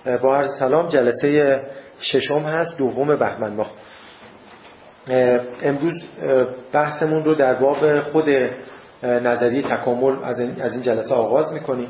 با عرض سلام، جلسه ششم هست، دوم بهمن ماه. امروز بحثمون رو در باب خود نظریه تکامل از این جلسه آغاز میکنیم.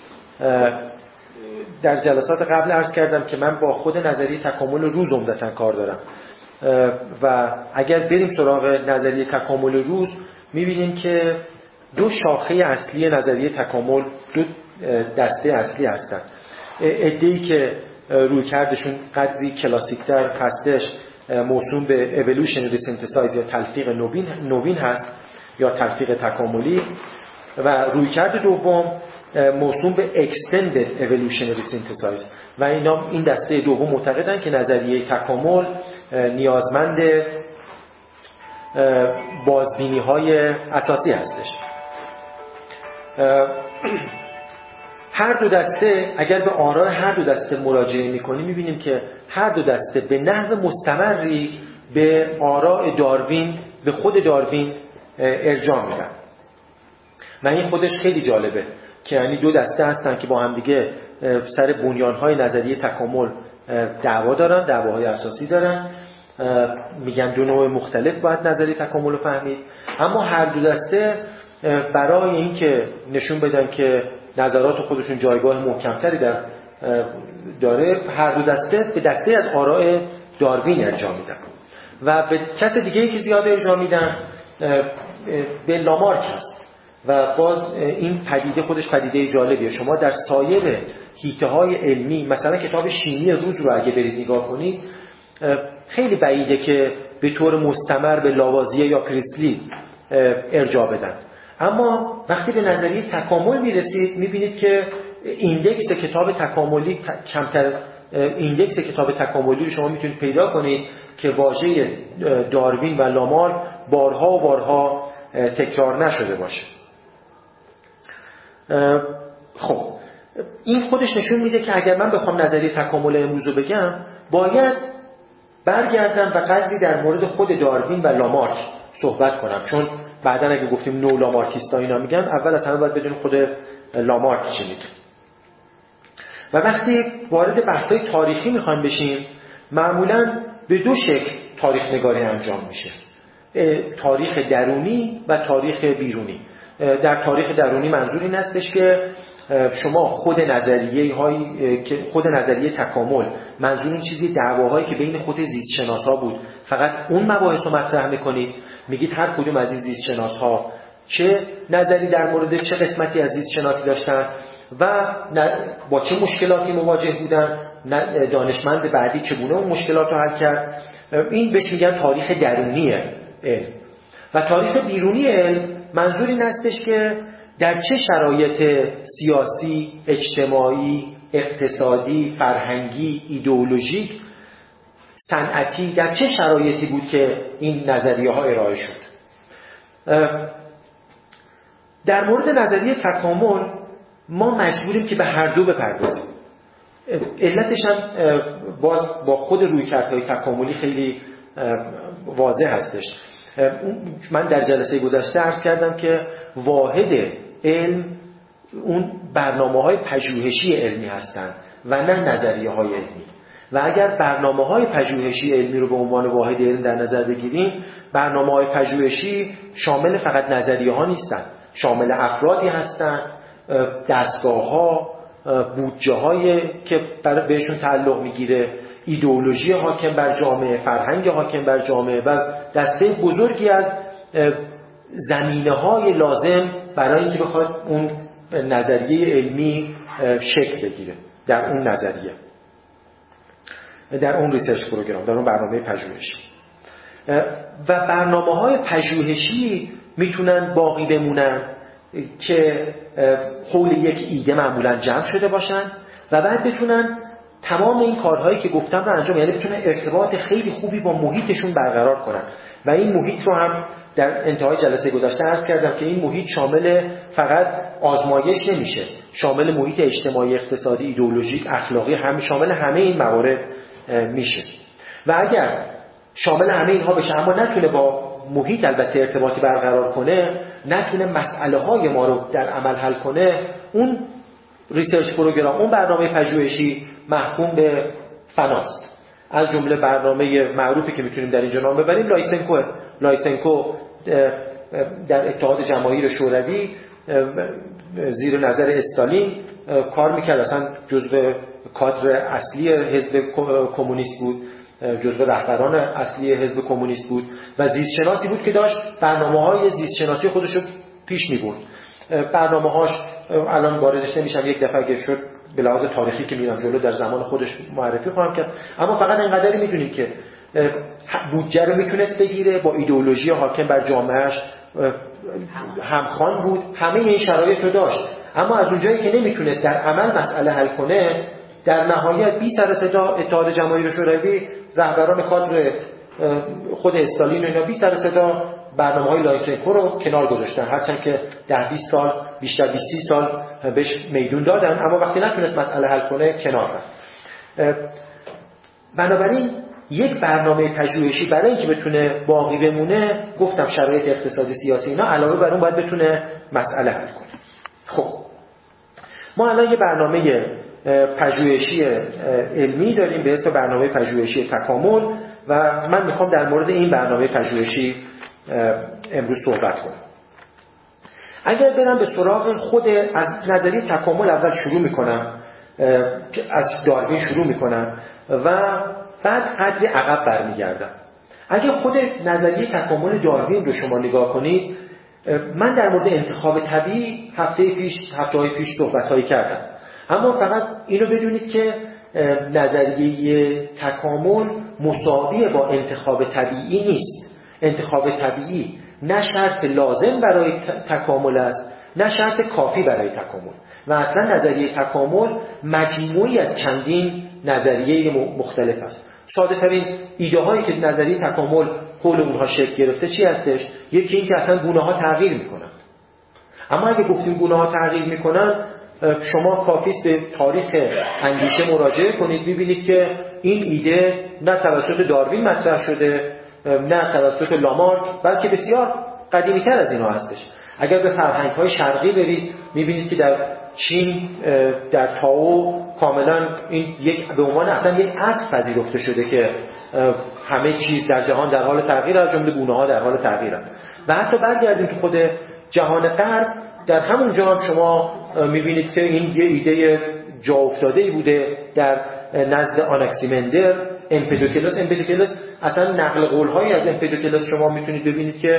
در جلسات قبل عرض کردم که من با خود نظریه تکامل روز عمدتاً کار دارم و اگر بریم سراغ نظریه تکامل روز میبینیم که دو شاخه اصلی نظریه تکامل، دو دسته اصلی هستن. عده‌ای که رویکردشون قدری کلاسیک‌تر هستش، موسوم به evolutionary synthesis یا تلفیق نوین هست یا تلفیق تکاملی، و رویکرد دوم موسوم به extended evolutionary synthesis و این دسته دوم معتقدن که نظریه تکامل نیازمند بازبینی‌های اساسی هستش. هر دو دسته اگر به آراء هر دو دسته مراجعه می‌کنیم می‌بینیم که هر دو دسته به نحو مستمری به آراء داروین، به خود داروین ارجاع میدن و این خودش خیلی جالبه که یعنی دو دسته هستن که با هم دیگه سر بنیان‌های نظریه تکامل دعوا دارن، دعواهای اساسی دارن، میگن دو نوع مختلف باید نظریه تکامل رو فهمید، اما هر دو دسته برای اینکه نشون بدن که نظرات خودشون جایگاه محکمتری داره، هر دو دسته به دسته از آراء داروین ارجاع میدن و به کس دیگه‌ای که زیاد ارجاع میدن به لامارک هست. و باز این پدیده خودش پدیده جالبیه. شما در سایر حیطه‌های علمی، مثلا کتاب شیمی روز رو اگه برید نگاه کنید، خیلی بعیده که به طور مستمر به لاوازیه یا پریسلی ارجاع بدن، اما وقتی به نظریه تکامل میرسید میبینید که ایندکس کتاب تکاملی کمتر، ایندکس کتاب تکاملی رو شما میتونید پیدا کنید که واژه داروین و لامارک بارها و بارها تکرار نشده باشه. خب این خودش نشون میده که اگر من بخوام نظریه تکامل امروز رو بگم، باید برگردم و قدری در مورد خود داروین و لامارک صحبت کنم، چون بعدن اگه گفتیم نو لامارکیستا اینا میگن، اول از همه باید بدونیم خود لامارک چی میگه. و وقتی وارد بحث‌های تاریخی میخوایم بشیم، معمولاً به دو شکل تاریخ نگاری انجام میشه: تاریخ درونی و تاریخ بیرونی. در تاریخ درونی منظور این هستش که شما خود نظریه تکامل، منظور این چیزی دعواهایی که بین خود زیستشناس‌ها بود، فقط اون مباحث رو مطرح میکنید، میگید هر کدوم از این زیستشناس‌ها چه نظری در مورد چه قسمتی از زیستشناسی داشتن و با چه مشکلاتی مواجه بودن، دانشمند بعدی چگونه اون مشکلات رو حل کرد. این بهش میگن تاریخ درونی علم. و تاریخ بیرونی علم منظور این هستش که در چه شرایط سیاسی، اجتماعی، اقتصادی، فرهنگی، ایدئولوژیک، صنعتی، در چه شرایطی بود که این نظریه ها ارائه شد. در مورد نظریه تکامل ما مجبوریم که به هر دو بپردازیم. علتش هم باز با خود رویکردهای تکاملی خیلی واضح هستش. من در جلسه گذشته عرض کردم که واحد علم اون برنامه‌های پژوهشی علمی هستند و نه نظریه‌های علمی. و اگر برنامه‌های پژوهشی علمی رو به عنوان واحد علم در نظر بگیریم، برنامه‌های پژوهشی شامل فقط نظریه‌ها نیستن، شامل افرادی هستن، دستگاه‌ها، بودجه‌هایی که بهشون تعلق میگیره، ایدئولوژی حاکم بر جامعه، فرهنگ حاکم بر جامعه و دسته بزرگی از زمینه‌های لازم برای اینکه بخواد اون نظریه علمی شکل بگیره در اون نظریه، در اون ریسرچ پروگرام، در اون برنامه پژوهشی. و برنامه‌های پژوهشی میتونن باقی بمونن که حول یک ایده معمولاً جمع شده باشن و بعد بتونن تمام این کارهایی که گفتم رو انجام، یعنی بتونن ارتباط خیلی خوبی با محیطشون برقرار کنن. و این محیط رو هم در انتهای جلسه گذشته عرض کردم که این محیط شامل فقط آزمایش نمیشه، شامل محیط اجتماعی، اقتصادی، ایدئولوژیک، اخلاقی، هم شامل همه این موارد میشه. و اگر شامل همه اینها بشه اما نتونه با محیط البته ارتباطی برقرار کنه، نتونه مسئله های ما رو در عمل حل کنه، اون ریسرچ پروگرام، اون برنامه پژوهشی محکوم به فناست. از جمله برنامه معروفی که میتونیم در اینجا نام ببریم لایسنکو در اتحاد جماهیر شوروی زیر نظر استالین کار میکرد، اصلا جزو کادر اصلی حزب کمونیست بود، جزو رهبران اصلی حزب کمونیست بود و زیستشناسی بود که داشت برنامه‌های زیستشناسی خودش رو پیش می‌برد. برنامه‌هاش الان واردش نمیشم، یک دفعه اگه شد به لحاظ تاریخی که میرم جلو در زمان خودش معرفی خواهم کرد، اما فقط اینقدری میدونیم که بودجه رو میتونست بگیره، با ایدئولوژی حاکم بر جامعهش همخوان بود، همه این شرایط رو داشت، اما از اونجایی که نمیتونست در عمل مسئله حل کنه، در نهایت بی سر صدا اتحاد جماهیر شوروی، رهبران کادر خود استالین و اینا بی سر صدا برنامه‌های لایسنکو رو کنار گذاشتن، هرچند که 10-20 سال بیشتر 20 سال بهش میدون دادن، اما وقتی نتونست مسئله حل کنه کنار رفت. بنابراین یک برنامه پژوهشی برای اینکه بتونه باقی بمونه، گفتم شرایط اقتصادی سیاسی اینا علاوه بر اون باید بتونه مسئله حل کنه. خب ما الان یه برنامه پژوهشی علمی داریم به اسم برنامه پژوهشی تکامل و من میخوام در مورد این برنامه پژوهشی امروز صحبت کنم. اگر برم به سراغ خود از نظریه تکامل اول شروع میکنم، از داروین شروع میکنم و بعد قدری عقب برمیگردم. اگر خود نظریه تکامل داروین رو شما نگاه کنید، من در مورد انتخاب طبیعی هفته‌های پیش صحبت‌هایی کردم، اما فقط اینو بدونید که نظریه تکامل مساوی با انتخاب طبیعی نیست. انتخاب طبیعی نه شرط لازم برای تکامل است، نه شرط کافی برای تکامل و اصلا نظریه تکامل مجموعی از چندین نظریه مختلف است. ساده ترین ایده هایی که نظریه تکامل حول اونها شکل گرفته چی هستش؟ یکی این که اصلا گونه ها تغییر میکنن. اما اگه گفتیم گونه ها تغییر میکنن، شما کافیست به تاریخ اندیشه مراجعه کنید، ببینید که این ایده نه توسط داروین مطرح شده، نه توسط لامارک، بلکه بسیار قدیمی‌تر از اینا هستش. اگر به فرهنگ‌های شرقی برید، می‌بینید که در چین، در تائو کاملا این به عنوان اصلا یک اصل پذیرفته شده که همه چیز در جهان در حال تغییر، از جمله گونه‌ها در حال تغییرند. و حتی برگردیم تو خود جهان غرب، در همون جا هم شما می‌بینید که این یه ایده جا افتاده‌ای بوده در نزد آناکسیمندر، امپدوکلس اصلا نقل قول‌هایی از امپدوکلس شما میتونید ببینید که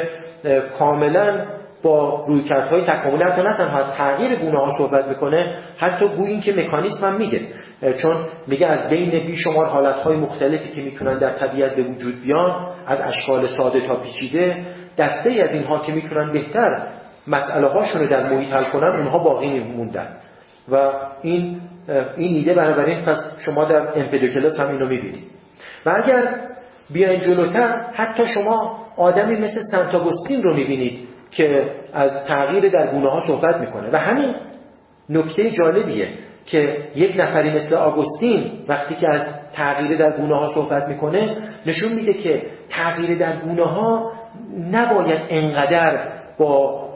کاملا با رویکردهای تکاملی حتی نه تنها تغییر گونه‌ها صحبت میکنه، حتی گویی این که مکانیزم هم میگه، چون میگه از بین بیشمار حالت‌های مختلفی که میتونن در طبیعت به وجود بیان، از اشکال ساده تا پیچیده، دسته‌ای از اینها که میتونن بهتر مسئله هاشون رو در محیط حل کنن، اونها باقی میموندن و این ایده بنابراین پس شما در امپدوکلس هم اینو میبینید. و اگر بیاین جلوتر، حتی شما آدمی مثل سنت آگوستین رو میبینید که از تغییر در گونه‌ها صحبت میکنه و همین نکته جالبیه که یک نفری مثل آگوستین وقتی که از تغییر در گونه‌ها صحبت میکنه، نشون میده که تغییر در گونه‌ها نباید انقدر با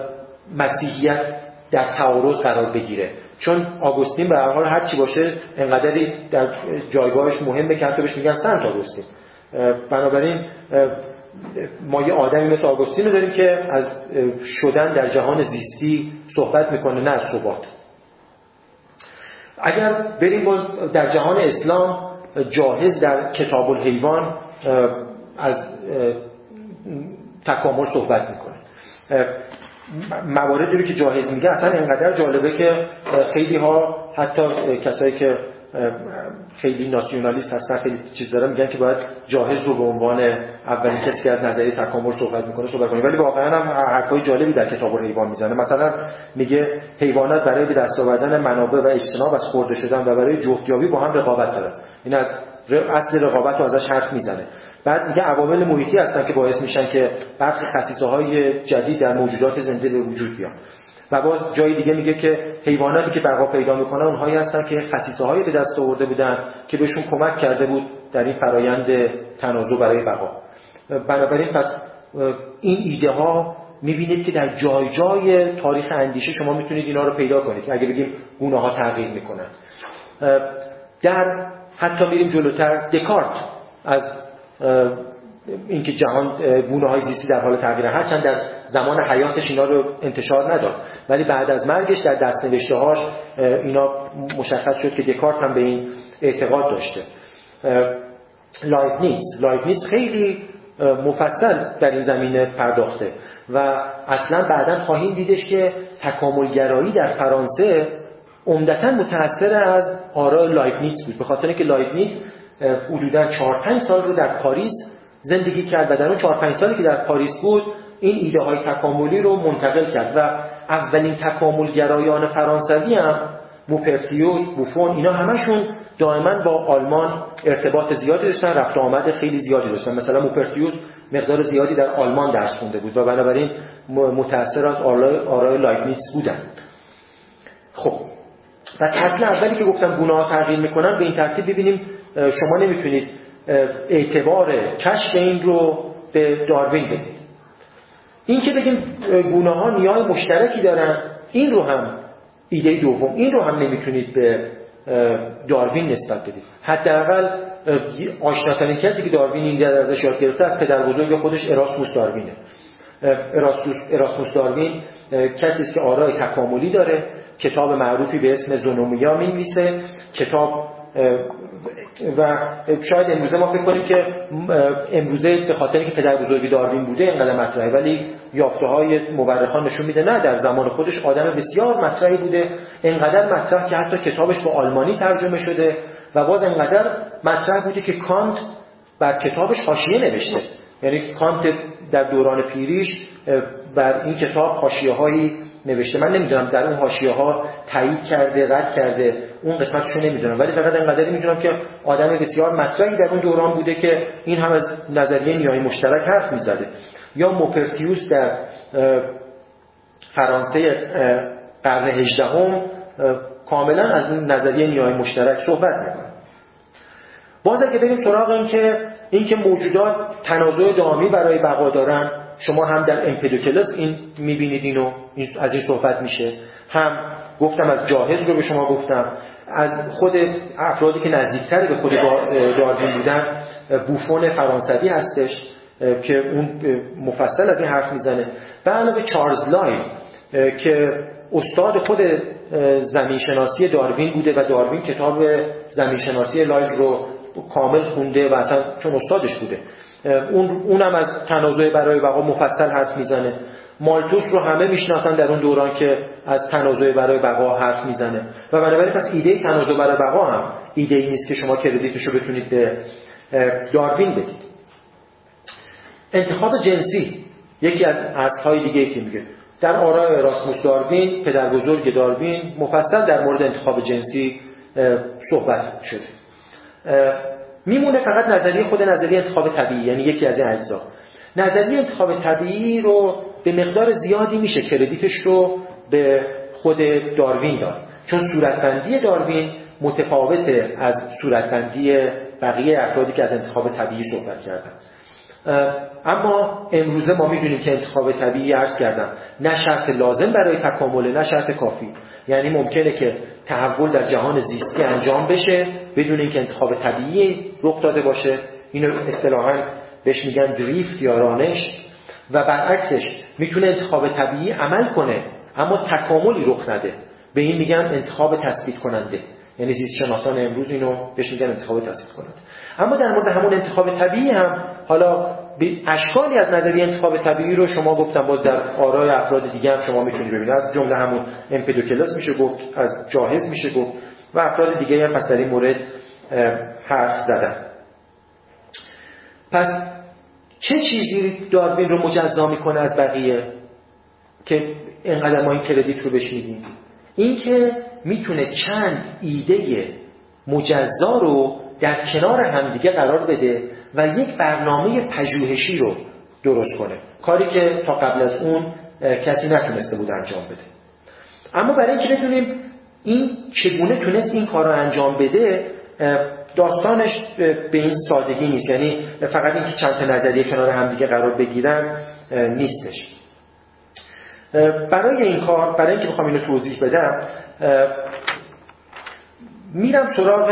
مسیحیت در تعارض قرار بگیره، چون آگوستین به هر حال هر چی باشه انقدری در جایگاهش مهمه که حتی بهش میگن سنت آگوستین. بنابراین ما یه آدمی مثل آگوستین رو داریم که از شدن در جهان زیستی صحبت میکنه، نه از ثبات. اگر بریم باز در جهان اسلام، جاهز در کتاب الحیوان از تکامل صحبت میکنه. مواردی رو که جاهز میگه اصلا اینقدر جالبه که خیلی ها، حتی کسایی که خیلی ناسیونالیست هستن، خیلی چیز دارن، میگن که باید جاهز رو به عنوان اولین کسی که از نظریه تکامل صحبت کنه، ولی واقعا هم حرفای جالبی در کتاب الحیوان میزنه. مثلا میگه حیوانات برای به دست آوردن منابع و اجتناب از خورده شدن و برای جفتیابی با هم رقابت دارن. این از اصل رقابت رو ازش حرف میزنه. بعد میگه عوامل محیطی هستن که باعث میشن که برخی خصیصه‌های جدید در موجودات زنده به وجود بیان. و باز جای دیگه میگه که حیواناتی که بقا پیدا میکنن اونهایی هستن که خصیصه‌هایی به دست آورده بودن که بهشون کمک کرده بود در این فرایند تنازع برای بقا. بنابراین پس این ایده ها میبینید که در جای جای تاریخ اندیشه شما میتونید اینا رو پیدا کنید. اگه بگیم گونه ها تغییر میکنن، در حتی میریم جلوتر، دکارت از اینکه جهان گونه‌های زیستی در حال تغییره، هرچند در زمان حیاتش اینا رو انتشار نداد، ولی بعد از مرگش در دست‌نوشته‌هاش اینا مشخص شد که دکارت هم به این اعتقاد داشته. لایبنیتز خیلی مفصل در این زمینه پرداخته و اصلا بعداً خواهیم دیدش که تکاملگرایی در فرانسه عمدتاً متأثر از آراء لایبنیتز بود، به خاطر اینکه لایبنیتز حدوداً 4-5 سال رو در پاریس زندگی کرد و در اون 4-5 سالی که در پاریس بود این ایده های تکاملی رو منتقل کرد و اولین تکاملگرایان فرانسوی هم موپرتیوس، بوفون، اینا همشون دائما با آلمان ارتباط زیادی داشتن، رفت و آمد خیلی زیادی داشتن. مثلا موپرتیوس مقدار زیادی در آلمان درس خونده بود و بنابراین متأثر از آراء لایبنیتز بودن. خب پس اصل اولی که گفتم گونه‌ها تغییر میکنن، به این ترتیب ببینیم شما نمیتونید اعتبار کشف این رو به داروین بدید. این که بگیم گونه‌ها نیای مشترکی دارن، این رو هم ایده دوم، این رو هم نمیتونید به داروین نسبت بدید. حداقل آشناترین کسی که داروین این در ازش یاد گرفته از پدر بزرگ خودش اراسموس داروینه. اراسموس داروین کسی است که آراء تکاملی داره، کتاب معروفی به اسم زونومیا می‌نویسه، کتاب و شاید امروزه ما فکر کنیم که امروزه به خاطر اینکه پدر بزرگ داروین بوده اینقدر مطرحه، ولی یافته‌های مورخان نشون میده نه، در زمان خودش آدم بسیار مطرحی بوده، اینقدر مطرح که حتی کتابش به آلمانی ترجمه شده و باز اینقدر مطرح بوده که کانت بر کتابش حاشیه نوشته. یعنی که کانت در دوران پیریش بر این کتاب حاشیه‌هایی نوشته. من نمیدونم در اون حاشیه‌ها تایید کرده رد کرده، اون قسمتشو نمیدونم، ولی فقط اینقدر میدونم که آدم بسیار مطرحی در اون دوران بوده که این هم از نظریه نیای مشترک حرف میزده. یا موپرتیوس در فرانسه قرن 18 کاملا از نظریه نیای مشترک صحبت میکنه. باز اگه بریم سراغ این که موجودات تنازع دائمی برای بقا دارن، شما هم در امپدوکلس این میبینید، اینو از این صحبت میشه، هم گفتم از جاهز رو به شما گفتم، از خود افرادی که نزدیکتر به خود داروین بودن، بوفون فرانسوی هستش که اون مفصل از این حرف میزنه، به علاوه چارلز لاین که استاد خود زمینشناسی داروین بوده و داروین کتاب زمینشناسی لاین رو کامل خونده و اصلا چون استادش بوده، اونم از تنازع برای بقا مفصل حرف میزنه. مالتوس رو همه میشناسن در اون دوران که از تنازع برای بقا حرف میزنه و بنابراین پس ایده تنازع برای بقا هم ایده ای نیست که شما کردیتشو بتونید به داروین بدید. انتخاب جنسی یکی از اصل‌های دیگه‌ای که میگه در آراء اراسموس داروین، پدر بزرگ داروین، مفصل در مورد انتخاب جنسی صحبت شده. میمونه فقط نظریه انتخاب طبیعی، یعنی یکی از این اجزا. نظریه انتخاب طبیعی رو به مقدار زیادی میشه کردیتش رو به خود داروین داد، چون صورتبندی داروین متفاوته از صورتبندی بقیه افرادی که از انتخاب طبیعی صحبت کردن. اما امروزه ما میدونیم که انتخاب طبیعی عرض کردم نه شرط لازم برای تکامل، نه شرط کافی. یعنی ممکنه که تحول در جهان زیستی انجام بشه بدون اینکه انتخاب طبیعی رخ داده باشه، اینو اصطلاحاً بهش میگن دریفت یا رانش، و برعکسش میتونه انتخاب طبیعی عمل کنه اما تکاملی رخ نده، به این میگن انتخاب تثبیت کننده. یعنی زیست شناسان امروز اینو بهش میگن انتخاب تثبیت کننده. اما در مورد همون انتخاب طبیعی هم حالا به اشکالی از نظریه انتخاب طبیعی رو شما گفتم باز در آراء افراد دیگه هم شما میتونید ببینید، از جمله همون امپدوکلس میشه گفت، از جاهز میشه گفت و افراد دیگه هم پس در این مورد حرف زدن. پس چه چیزی داروین رو مجزا میکنه از بقیه که اینقدر ما این کردیت رو بهش میدیم؟ این که میتونه چند ایده مجزا رو در کنار همدیگه قرار بده و یک برنامه پژوهشی رو درست کنه، کاری که تا قبل از اون کسی نتونسته بود انجام بده. اما برای اینکه بدونیم این چگونه تونست این کار رو انجام بده، داستانش به این سادگی نیست، یعنی فقط اینکه چند تا نظریه کنار همدیگه قرار بگیرن نیستش. برای این کار، برای اینکه بخوام اینو توضیح بدم، میرم سراغ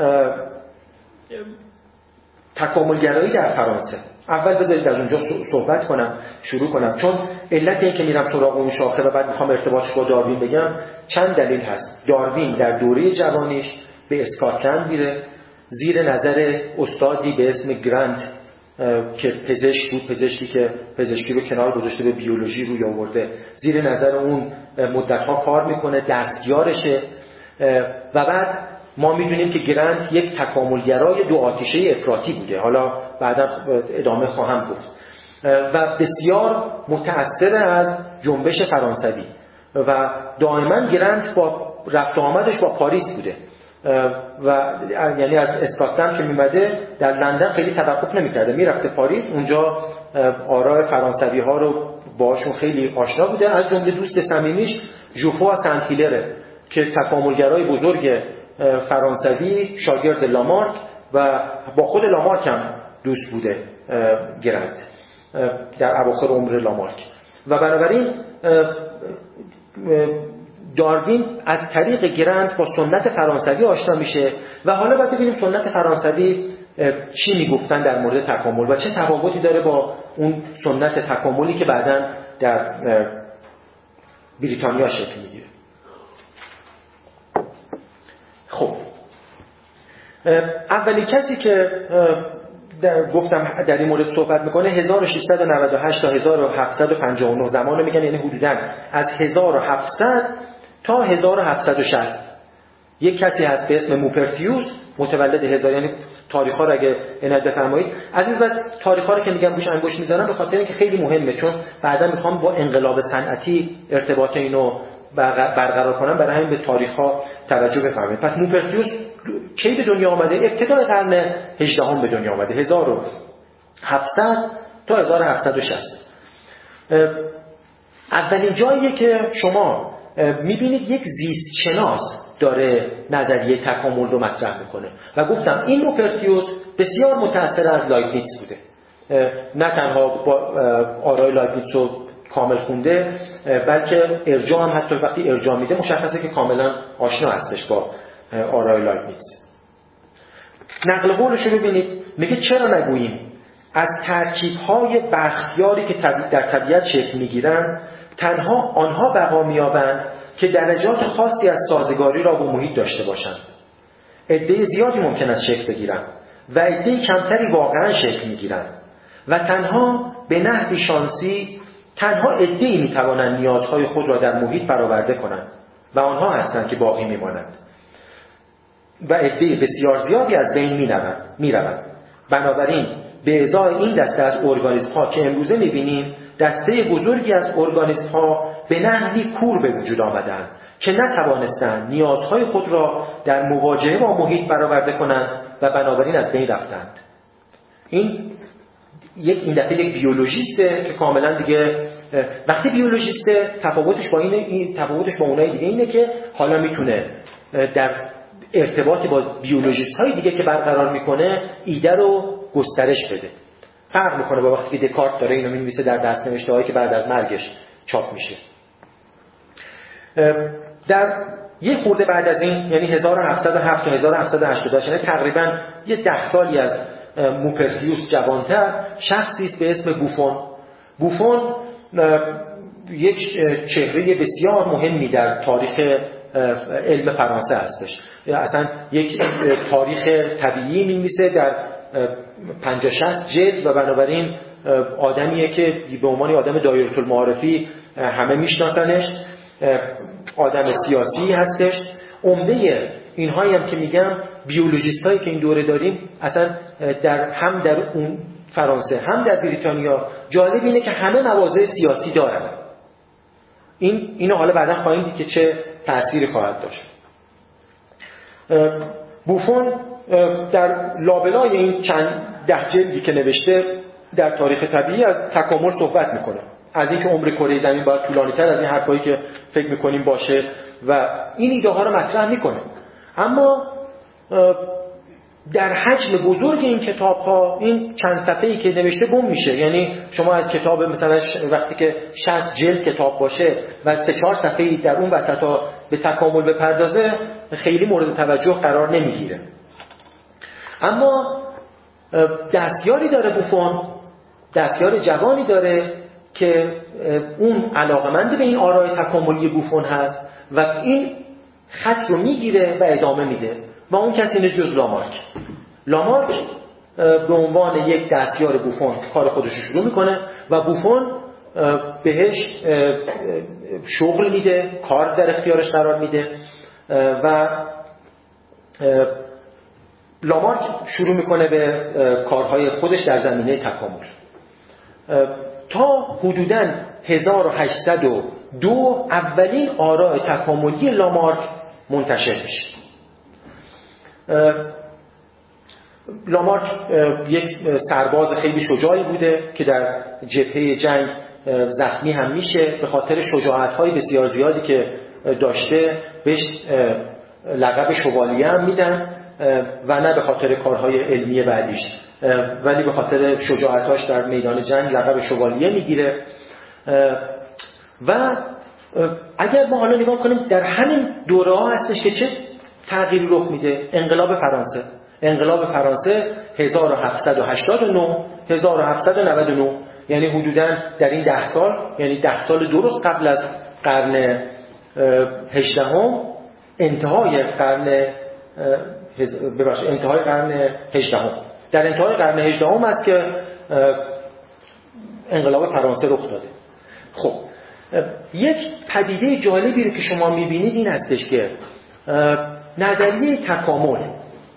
تکاملگرایی در فرانسه. اول بذارید از اونجا صحبت کنم، شروع کنم، چون علت این که میرم سراغ اون شاخه و بعد میخوام ارتباطش با داروین بگم چند دلیل هست. داروین در دوره جوانیش به اسکاتلند میره زیر نظر استادی به اسم گرانت که پزشک بود، پزشکی که پزشکی رو کنار گذاشته به بیولوژی روی آورده، زیر نظر اون مدت‌ها کار میکنه، دستیارشه. و بعد ما میدونیم که گرانت یک تکاملگرای دو آتیشه افراطی بوده، حالا بعدا ادامه خواهم گفت، و بسیار متأثر از جنبش فرانسوی و دائما گرانت با رفت و آمدش با پاریس بوده و یعنی از اسکاتلند که میمده در لندن خیلی توقف نمیکرده، میرفته پاریس، اونجا آراء فرانسوی ها رو باشون خیلی آشنا بوده، از جمله دوست صمیمیش ژوفوا سنت هیلره که تکاملگرای بزرگ فرانسوی، شاگرد لامارک و با خود لامارک هم دوست بوده گرانت در اواخر عمر لامارک. و بنابراین داروین از طریق گرانت با سنت فرانسوی آشنا میشه و حالا باید ببینیم سنت فرانسوی چی میگفتن در مورد تکامل و چه تفاوتی داره با اون سنت تکاملی که بعداً در بریتانیا شکل میگیره. خب اولین کسی که گفتم در این مورد صحبت میکنه 1698 تا 1759 زمان رو میگن، یعنی حدوداً از 1700 تا 1760 یک کسی هست به اسم موپرتیوس متولد 1000، یعنی تاریخ‌ها رو اگه عنایت بفرمایید از این وقت تاریخ‌ها رو که میگم روش انگشت میزنم به خاطر اینکه خیلی مهمه، چون بعدا میخوام با انقلاب صنعتی ارتباط اینو برقرار کنم، برای همین به تاریخ‌ها توجه بفرمایید. پس موپرتیوس کی به دنیا آمده؟ ابتدای قرن 18 به دنیا آمده، 1700 تا 1760. اولین جاییه که شما میبینید یک زیست شناس داره نظریه تکامل رو مطرح میکنه و گفتم این موپرتیوس بسیار متأثر از لایبنیتس بوده، نه تنها با آرای لایبنیتس رو کامل خونده بلکه ارجاع هم حتی وقتی ارجاع میده مشخصه که کاملا آشنا هستش با آرای لایبنیتس. نقل قولش رو ببینید، میگه چرا نگوییم از ترکیب‌های بختیاری که در طبیعت شکل میگیرن تنها آنها بقا می‌یابند که درجات خاصی از سازگاری را با محیط داشته باشند. عده زیادی ممکن است شکل بگیرند و عده کمتری واقعا شکل میگیرند و تنها به نحوی شانسی تنها عده‌ای میتوانند نیازهای خود را در محیط برآورده کنند و آنها هستند که باقی میمانند و عده بسیار زیادی از بین میروند. بنابراین به ازای این دسته از ارگانیسم‌ها که امروزه می‌بینیم، دسته بزرگی از ارگانیسم‌ها به نحوی کور به وجود آمدند که نتوانستند نیازهای خود را در مواجهه با محیط برآورده کنند و بنابراین از بین رفتند. این دفعه یک بیولوژیسته که کاملا دیگه وقتی بیولوژیسته تفاوتش با اونای دیگه اینه که حالا میتونه در ارتباطی با بیولوژیست‌های دیگه که برقرار میکنه ایده رو گسترش بده. فرق میکنه با وقتی که دکارت داره اینو می‌نویسه در دست‌نوشته‌هایی که بعد از مرگش چاپ میشه. در یه خورده بعد از این، یعنی 1707 تا 1788، یعنی تقریباً یه 10 سالی از موپرتیوس جوانتر، شخصی است به اسم بوفون یک چهره بسیار مهمی در تاریخ علم فرانسه هستش. اصلا یک تاریخ طبیعی می‌نویسه در 50-60 جلد و بنابراین آدمیه که به عنوان آدم دایره المعارفی همه میشناسنش، آدم سیاسی هستش. عمده اینهایی هم که میگم بیولوژیستایی که این دوره داریم اصلا هم در اون فرانسه هم در بریتانیا، جالب اینه که همه مواضع سیاسی دارن. اینو حالا بعدا خواهیم دید که چه تأثیری خواهد داشت. بوفون در لابلای این چند 10 جلدی که نوشته در تاریخ طبیعی از تکامل صحبت میکنه، از اینکه عمر کره زمین باید طولانی‌تر از این حرفایی که فکر میکنیم باشه و این ایده ها رو مطرح میکنه. اما در حجم بزرگ این کتاب ها این چند صفحه‌ای که نوشته گم میشه. یعنی شما از کتاب مثلا وقتی که 60 جلد کتاب باشه و 3-4 صفحه‌ای در اون وسطا به تکامل بپردازه، خیلی مورد توجه قرار نمیگیره. اما دستیاری داره بوفون، دستیار جوانی داره که اون علاقمند به این آراء تکاملی بوفون هست و این خط رو میگیره و ادامه میده و اون کسی نیست جز لامارک. لامارک به عنوان یک دستیار بوفون کار خودش رو شروع میکنه و بوفون بهش شغل میده، کار در اختیارش قرار میده و لامارک شروع میکنه به کارهای خودش در زمینه تکامل. تا حدوداً 1802 اولین آراء تکاملی لامارک منتشر میشه. لامارک یک سرباز خیلی شجاعی بوده که در جبهه جنگ زخمی هم میشه. به خاطر شجاعت‌های بسیار زیادی که داشته بهش لقب شوالیه هم میدن و نه به خاطر کارهای علمی بعدیش، ولی به خاطر شجاعتاش در میدان جنگ لقب شوالیه میگیره. و اگر ما حالا نگاه کنیم در همین دوره ها هستش که چه تغییری رخ میده. انقلاب فرانسه 1789 1799، یعنی حدوداً در این 10 سال، یعنی 10 سال درست قبل از قرن 18، انتهای قرن 18، در انتهای قرن 18 است که انقلاب فرانسه رخ داده. خب یک پدیده جالبی رو که شما میبینید این هستش که نظریه تکامل،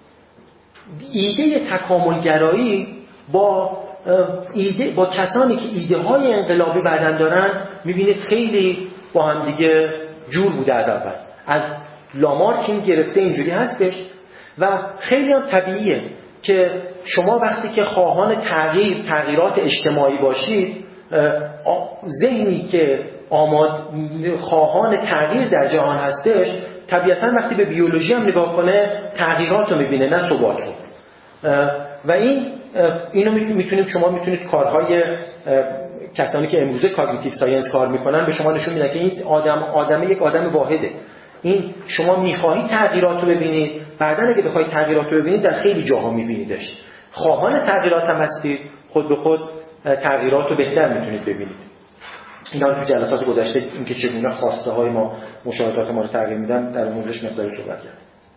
ایده تکاملگرایی با کسانی که ایده های انقلابی بعدن دارن میبینید خیلی با هم دیگه جور بوده از اول. از لامارک این گرفته اینجوری هستش و خیلی هم طبیعیه که شما وقتی که خواهان تغییرات اجتماعی باشید، ذهنی که خواهان تغییر در جهان هستش طبیعتاً وقتی به بیولوژی هم نگاه کنه تغییرات رو میبینه نه ثبات رو. و اینو شما میتونید کارهای کسانی که امروزه کاگنیتیو ساینس کار میکنن به شما نشون میدن که این آدم یک آدم واحده. این شما میخواهید تغییرات رو ببینید، بعدن اگه بخواید تغییرات رو ببینید در خیلی جاها میبینیدش. خواهان تغییرات هم هستید، خود به خود تغییرات رو بهتر میتونید ببینید. اینا تو جلسات گذشته اینکه چگونه خواسته های ما مشاهدات ما رو تغییر میدن در موردش مقداری صحبت کردیم.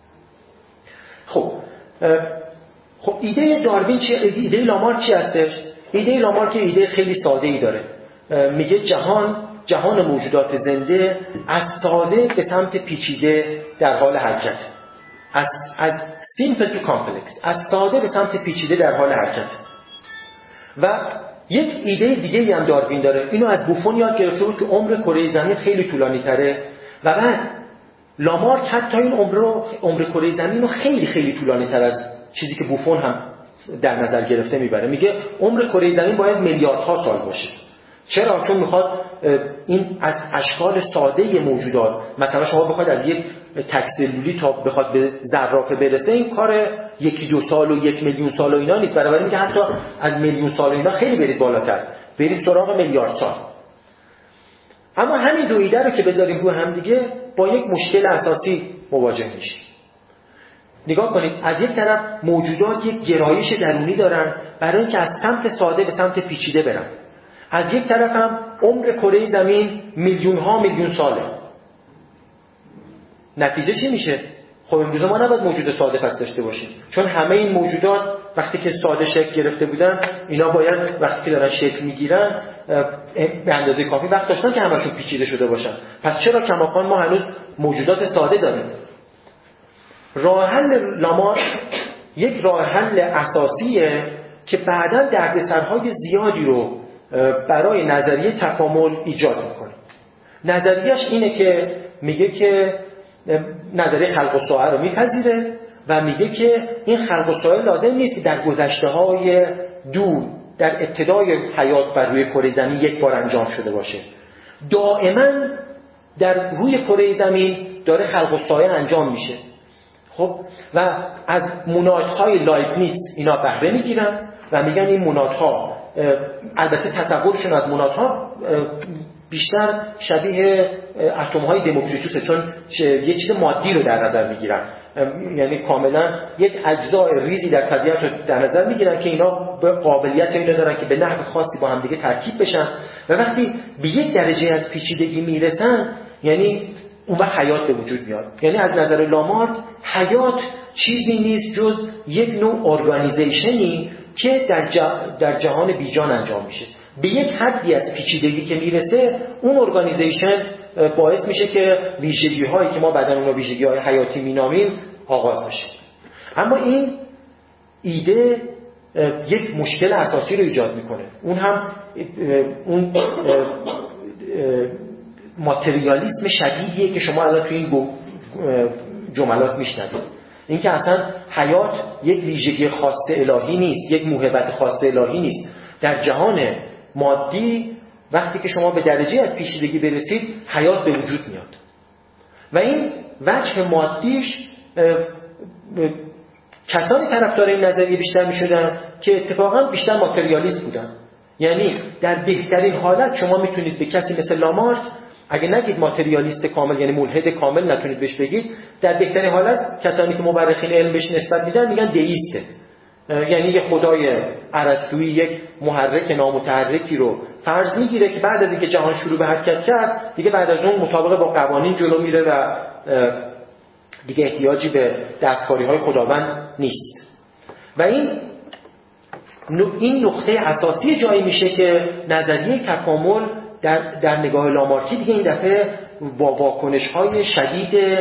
خب ایده داروین چیه؟ ایده لامارک چی هستش؟ ایده لامارک ایده خیلی ساده ای داره. میگه جهان موجودات زنده از ساده به سمت پیچیده در حال حرکت. از simple to complex، از ساده به سمت پیچیده در حال حرکت. و یک ایده دیگه هم داروین داره. اینو از بوفون یاد گرفته بود که عمر کره زمین خیلی طولانی تره و بعد لامارک حتی این عمر کره زمین رو خیلی خیلی طولانی تر از چیزی که بوفون هم در نظر گرفته میبره. میگه عمر کره زمین باید میلیاردها سال باشه. چرا؟ چون میخواد این از اشکال ساده موجودات، مثلا شما بخواید از یک تک سلولی تا بخواد به زرافه برسه، این کار 1-2 سال و 1 میلیون سال و اینا نیست. برای میگه حتی از میلیون سال و اینا خیلی برید بالاتر، برید سراغ میلیارد سال. اما همین دو ایده رو که بذاریم رو هم دیگه با یک مشکل اساسی مواجه میشیم. نگاه کنید، از یک طرف موجودات یک گرایش درونی دارن برای اینکه از سمت ساده به سمت پیچیده برن. از یک طرف هم عمر کره زمین میلیون ساله. نتیجه چی میشه؟ خب امروز ما نباید موجود ساده پس داشته باشیم، چون همه این موجودات وقتی که ساده شکل گرفته بودن، اینا باید وقتی که دارن شکل میگیرن به اندازه کافی وقت داشتن که همشون پیچیده شده باشن. پس چرا کماکان ما هنوز موجودات ساده داریم؟ راه حل لامارک یک راه حل اساسیه که بعداً دردسرهای زیادی رو برای نظریه تکامل ایجاد میکنه. نظریهش اینه که میگه که نظریه خلق الساعه رو میپذیره و میگه که این خلق الساعه لازم نیست که در گذشته‌های دور در ابتدای حیات بر روی کره زمین یک بار انجام شده باشه. دائما در روی کره زمین داره خلق الساعه انجام میشه. خب و از مونادهای لایبنیتز اینا بهره میگیرن و میگن این مونادها، البته تصورشون از مونادها بیشتر شبیه اتم‌های دموکریتوسه، چون یه چیز مادی رو در نظر میگیرن، یعنی کاملا یک اجزای ریزی در طبیعت رو در نظر میگیرن که اینا به قابلیت اینو دارن که به نحو خاصی با هم دیگه ترکیب بشن و وقتی به یک درجه از پیچیدگی میرسن یعنی اون وقت حیات به وجود میاد. یعنی از نظر لامارک حیات چیزی نیست جز یک نوع ارگانیزیشنی که در جهان بیجان انجام میشه. به یک حدی از پیچیدگی که میرسه اون ارگانیزیشن باعث میشه که ویژگی هایی که ما بعداً اون ویژگی های حیاتی مینامیم آغاز بشه. اما این ایده یک مشکل اساسی رو ایجاد میکنه، اون هم اون ماتریالیسم شدیدیه که شما الان توی این جملات میشنوید. این که اصلا حیات یک ویژگی خاص الهی نیست، یک موهبت خاص الهی نیست. در جهان مادی وقتی که شما به درجه از پیچیدگی برسید حیات به وجود میاد و این وجه مادیش کسانی طرفدار این نظریه بیشتر میشدن که اتفاقا بیشتر ماتریالیست بودن. یعنی در بهترین حالت شما میتونید به کسی مثل لامارک، اگه نگید ماتریالیست کامل یعنی ملحد کامل نتونید بهش بگید، در بهترین حالت کسانی که مورخین علم بهش نسبت میدن میگن دئیسته، یعنی یه خدای ارسطویی یک محرک نامتحرکی رو فرض میگیره که بعد از اینکه جهان شروع به حرکت کرد دیگه بعد از اون مطابق با قوانین جلو میره و دیگه احتیاجی به دستکاری‌های خداوند نیست. و این نقطه اساسی جایی میشه که نظریه تکامل در نگاه لامارکی دیگه این دفعه با واکنش‌های شدید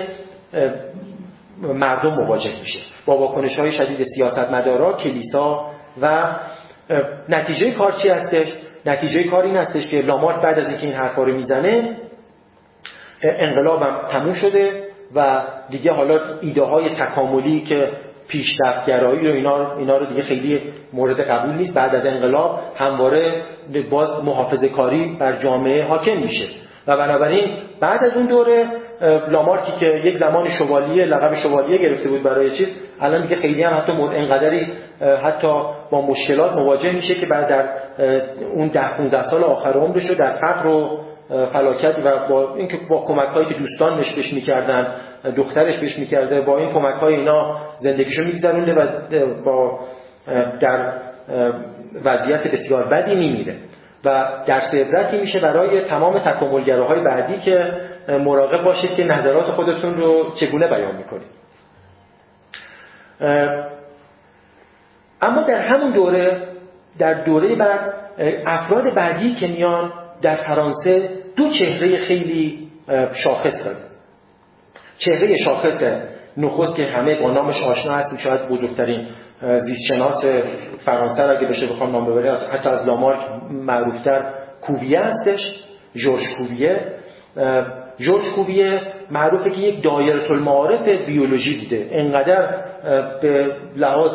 مردم مواجه میشه، با واکنش‌های شدید سیاستمدارا، کلیسا. و نتیجه کار چی هستش؟ نتیجه کار این هستش که لامارک بعد از اینکه این حرفا رو میزنه انقلابم تموم شده و دیگه حالا ایده های تکاملی که پیشرفت‌گرایی و اینا رو دیگه خیلی مورد قبول نیست. بعد از انقلاب همواره باز محافظه‌کاری بر جامعه حاکم میشه و بنابراین بعد از اون دوره لامارکی که یک زمان شوالیه، لقب شوالیه گرفته بود برای چیز، الان دیگه خیلی هم حتی انقدری حتی با مشکلات مواجه میشه که بعد در اون 10-15 سال آخر عمرش رو در فقر و فلاکت و با اینکه با کمک‌هایی که دوستانش بهش می‌کردن، دخترش بهش می‌کرده، با این کمک‌های اینا زندگیشو می‌گذرونده و با در وضعیت بسیار بدی میمیره و درس عبرتی میشه برای تمام تکاملگراهای بعدی که مراقب باشید که نظرات خودتون رو چگونه بیان میکنید. اما در همون دوره، در دوره بعد، افراد بعدی که میان در فرانسه دو چهره خیلی شاخص دارن. چهره شاخص نخست که همه با نامش آشنا هستیم، شاید بزرگترین زیستشناس فرانسه را اگه بشه بخوام نام ببرم حتی از لامارک معروفتر، کوویه هستش، ژورژ کوویه. ژورژ کوویه معروفه که یک دایره المعارف بیولوژی بوده، انقدر به لحاظ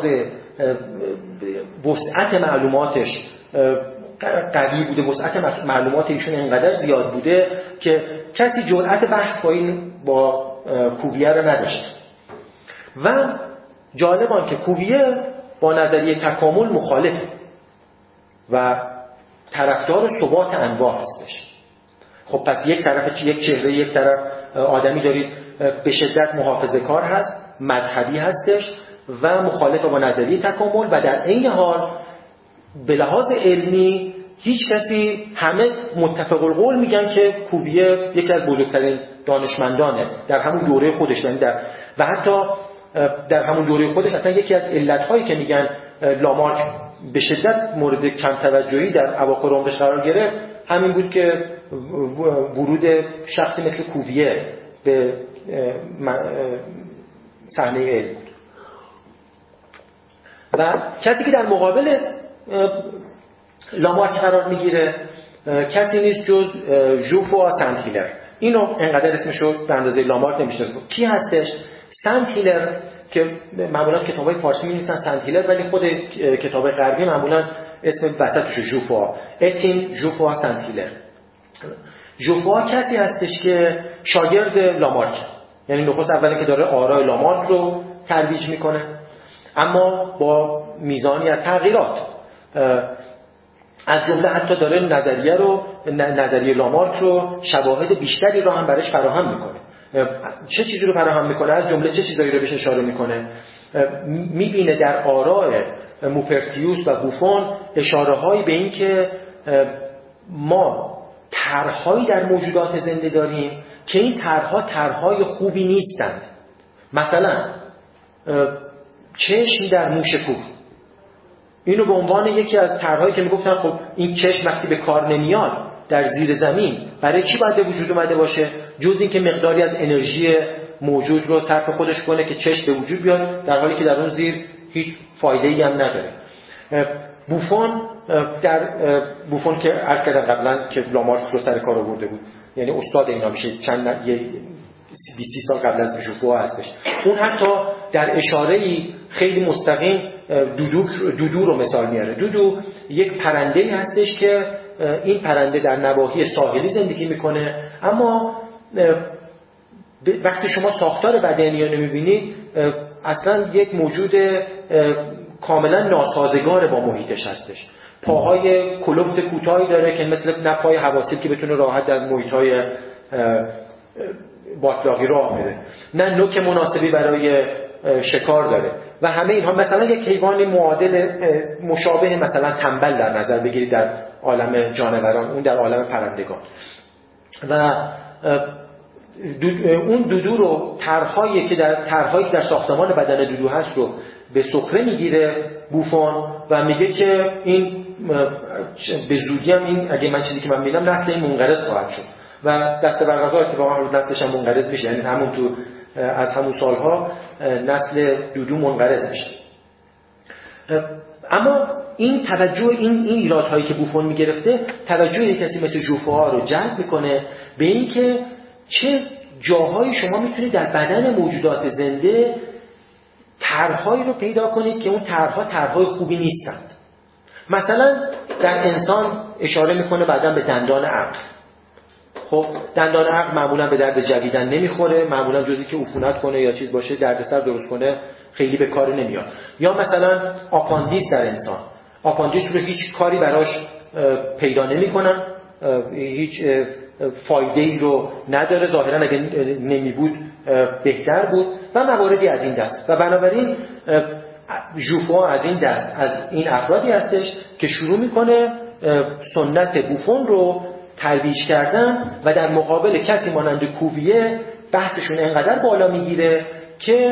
وسعت معلوماتش قوی بوده، وسعت معلومات ایشون انقدر زیاد بوده که کسی جرأت بحث با کوویه رو نداشت. و جالبان که کوویه با نظریه تکامل مخالفه و طرفدار ثبات انواع هستش. خب پس یک طرف یک چهره، یک طرف آدمی دارید به شدت محافظه‌کار هست، مذهبی هستش و مخالف با نظریه تکامل و در عین حال به لحاظ علمی هیچ کسی، همه متفق القول میگن که کوویه یکی از بزرگترین دانشمندانه در همون دوره خودش، و حتی در همون دوره خودش اصلا یکی از علتهایی که میگن لامارک به شدت مورد کم توجهی در اواخر عمرش قرار گرفت همین بود که ورود شخصی مثل کوویه به صحنه علم بود. و کسی که در مقابل لامارک قرار میگیره کسی نیست جز ژوفوا سنت هیلر. اینو انقدر اسمشو به اندازه لامارک نمیشناسه. کی هستش؟ سنت هیلر که معمولا کتابای فارسی می‌نویسن سنت هیلر، ولی خود کتابای غربی معمولا اسم وسطش ژوفوا، اتین ژوفوا سنت هیلر. ژوفوا کسی هستش که شاگرد لامارک، یعنی نخست اولی که داره آرای لامارک رو ترویج میکنه اما با میزانی از تغییرات. از جمله حتی داره نظریه لامارک رو شواهد بیشتری رو هم برش فراهم میکنه. چه چیزی رو فراهم میکنه؟ از جمله چه چیزایی رو بهش اشاره میکنه؟ میبینه در آراء موپرتیوس و بوفون اشاره‌هایی به این که ما طرح‌هایی در موجودات زنده داریم که این طرح‌ها طرح‌های خوبی نیستند. مثلا چشم در موشکور، اینو به عنوان یکی از طرح‌هایی که میگفتن خب این چشم وقتی به کار نمیاد در زیر زمین برای چی باید به وجود اومده باشه جز این که مقداری از انرژی موجود رو صرف خودش کنه که چشم به وجود بیاد، در حالی که در اون زیر هیچ فایده‌ای هم نداره. بوفون که عرض کردم قبلا که لامارک رو سر کار آورده بود، یعنی استاد اینا میشه، 20 سال قبل از ژوفو هستش. اون حتی در اشاره‌ای خیلی مستقیم دودو رو مثال میاره. دودو یک پرنده‌ای هستش که این پرنده در نواحی ساحلی زندگی میکنه، اما وقتی شما ساختار بدنی رو میبینید اصلا یک موجود کاملا ناسازگار با محیطش هستش. پاهای کلفت کوتاهی داره که مثل نه پای حواسیل که بتونه راحت در محیط‌های باطلاقی راه بره، نه نوک مناسبی برای شکار داره و همه اینها. مثلا یک حیوان معادل مشابه مثلا تنبل در نظر بگیرید در عالم جانوران، اون در عالم پرندگان. و اون دودو رو طرح‌هایی که در ساختمان بدن دودو هست رو به سخره میگیره بوفون و میگه که این به زودی هم این اگه من چیزی که من میدم نسل این منقرض خواهد شد و دست برقضا اتفاقا رو نسلش هم منقرض میشه، یعنی همون تو از همون سالها نسل دودو منقرض میشه. اما این توجه این ایرادهایی که بوفون میگرفته توجه یک کسی مثل ژوفو رو جلب میکنه به این که چه جاهایی شما میتونید در بدن موجودات زنده طرح‌هایی رو پیدا کنید که اون طرح‌های خوبی نیستند. مثلا در انسان اشاره میکنه بعداً به دندان عقل. خب دندان عقل معمولا به درد جویدن نمیخوره، معمولا جزی که عفونت کنه یا چیز باشه دردسر درست کنه خیلی به کار نمیاد. یا مثلا آپاندیس در انسان، آپاندیس رو هیچ کاری براش پیدا نمیکنن، هیچ فایده‌ای رو نداره، ظاهرا اگه نمی بود بهتر بود و مواردی از این دست. و بنابراین ژوفو از این دست از این افرادی هستش که شروع میکنه سنت بوفون رو ترویج کردن و در مقابل کسی مانند کوویه بحثشون انقدر بالا میگیره که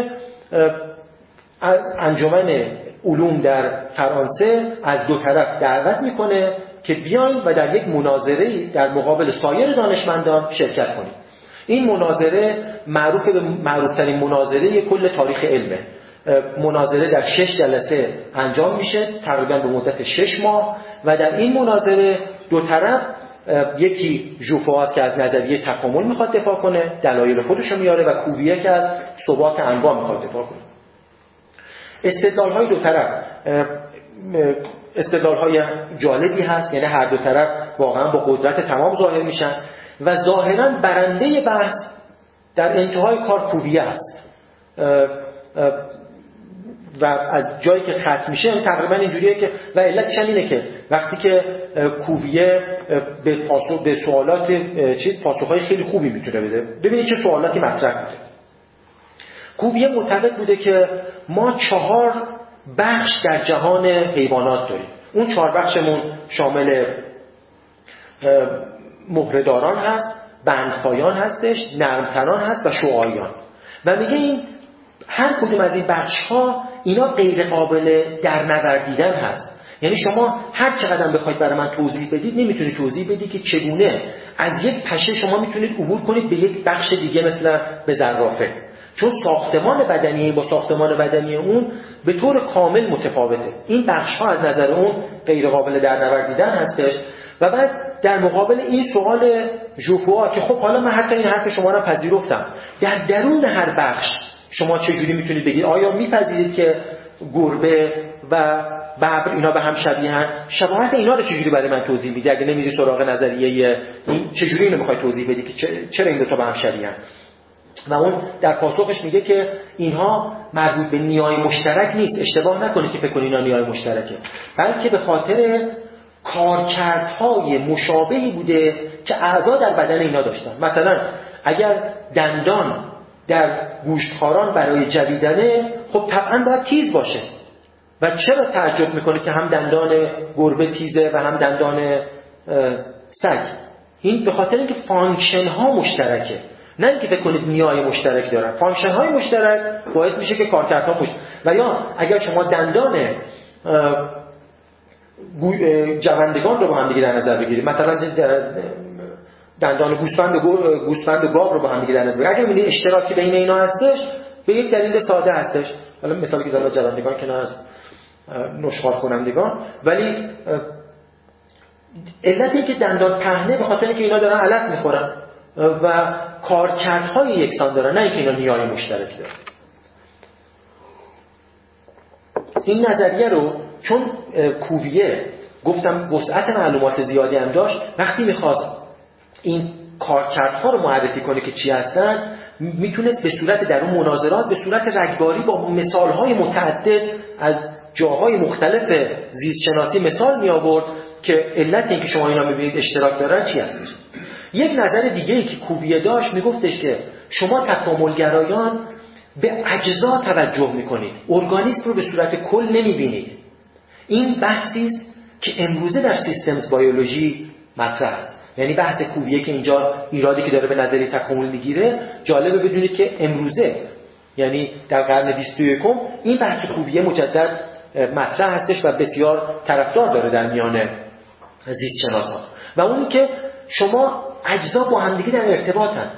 انجمن علوم در فرانسه از دو طرف دعوت میکنه که بیاین و در یک مناظره در مقابل سایر دانشمندان شرکت کنید. این مناظره معروفترین مناظره کل تاریخ علمه. مناظره در 6 جلسه انجام میشه تقریبا به مدت 6 ماه و در این مناظره دو طرف، یکی ژوفو است که از نظریه تکامل میخواد دفاع کنه، دلایل خودش رو میاره، و کوویه که از ثبات انواع میخواد دفاع کنه. استدلال‌های دو طرف استدلال‌های جالبی هست، یعنی هر دو طرف واقعا با قدرت تمام ظاهر میشن و ظاهراً برنده بحث در انتهای کار کوویه است و از جایی که ختم میشه تقریبا اینجوریه که و علتش هم اینه که وقتی که کوویه به سوالات پاسخهای خیلی خوبی میتونه بده. ببینید چه سوالاتی مطرح بوده. کوویه معتقد بوده که ما 4 بخش در جهان حیوانات داریم. اون 4 بخشمون شامل مهره‌داران هست، بندپایان هستش، نرمتنان هست و شعاعیان. و میگه این هر کدوم از این بخش‌ها اینا غیر قابل درنوردیدن هست. یعنی شما هر چقدر بخواید برای من توضیح بدید نمیتونید توضیح بدید که چگونه از یک پشه شما میتونید عبور کنید به یک بخش دیگه مثل به زرافه، چون ساختمان بدنی با ساختمان بدنی اون به طور کامل متفاوته. این بخش‌ها از نظر اون غیر قابل درنوردیدن هستش. و بعد در مقابل این سوال ژوفو که خب حالا من حتی این حرف شما رو پذیرفتم، در درون هر بخش شما چجوری میتونید بگید آیا میپذیرید که گربه و ببر اینا به هم شبیهن؟ شباهت اینا رو چجوری برای من توضیح میدی؟ اگه نمیری سراغ نظریه این چجوری اینو میخوای توضیح بدی که چرا این دو تا به هم شبیهن؟ و اون در پاسخش میگه که اینها مربوط به نیای مشترک نیست. اشتباه نکنید که فکر کنید اینا نیای مشترکه، بلکه به خاطر کارکردهای مشابهی بوده که اعضا در بدن اینا داشتن. مثلا اگر دندان در گوشتخواران برای جویدنه، خب طبعا باید تیز باشه. و چرا تعجب میکنه که هم دندان گربه تیزه و هم دندان سگ؟ این به خاطر اینکه فانکشن ها مشترکه، نه اینکه فکر کنید نیای مشترک دارن. فانکشن های مشترک باعث میشه که کارکردها مشترک. و یا اگر شما دندان جوندگان رو با هم دیگه در نظر بگیرید، مثلا دندان گوسفند و گاو رو با هم دیگه در نظر بگیرید، اگر می‌بینید اشتراکی بین اینا هستش، به یک دلیل ساده هستش. حالا مثالی که زدم جوندگان کنار از نشخوار کنندگان، ولی علت این که دندان پهنه به خاطر اینکه اینا دارن علف میخورن و کارکردهای یکسان دارن، نه اینکه اینا نیای مشترک دارن. این نظریه رو چون کوویه گفتم وسعت معلومات زیادی هم داشت، وقتی میخواست این کارکردها رو معرفی کنه که چی هستن، میتونست به صورت در اون مناظرات به صورت رگباری با مثالهای متعدد از جاهای مختلف زیستشناسی مثال می آورد که علت این که شما اینا میبینید اشتراک دارن چی هستش. یک نظر دیگه ای که کوویه داشت میگفتش که شما تکاملگرایان به اجزا توجه میکنید، ارگانیسم رو به صورت کل نمیبینید. این بحثی است که امروزه در سیستمز بیولوژی مطرح است. یعنی بحث کوویه که اینجا ایرادی که داره به نظریه تکامل میگیره، جالبه بدونید که امروزه یعنی در قرن 21 این بحث کوویه مجدد مطرح هستش و بسیار طرفدار داره در میان زیست شناسان. و اون که شما اجزا با هم دیگه در ارتباطن.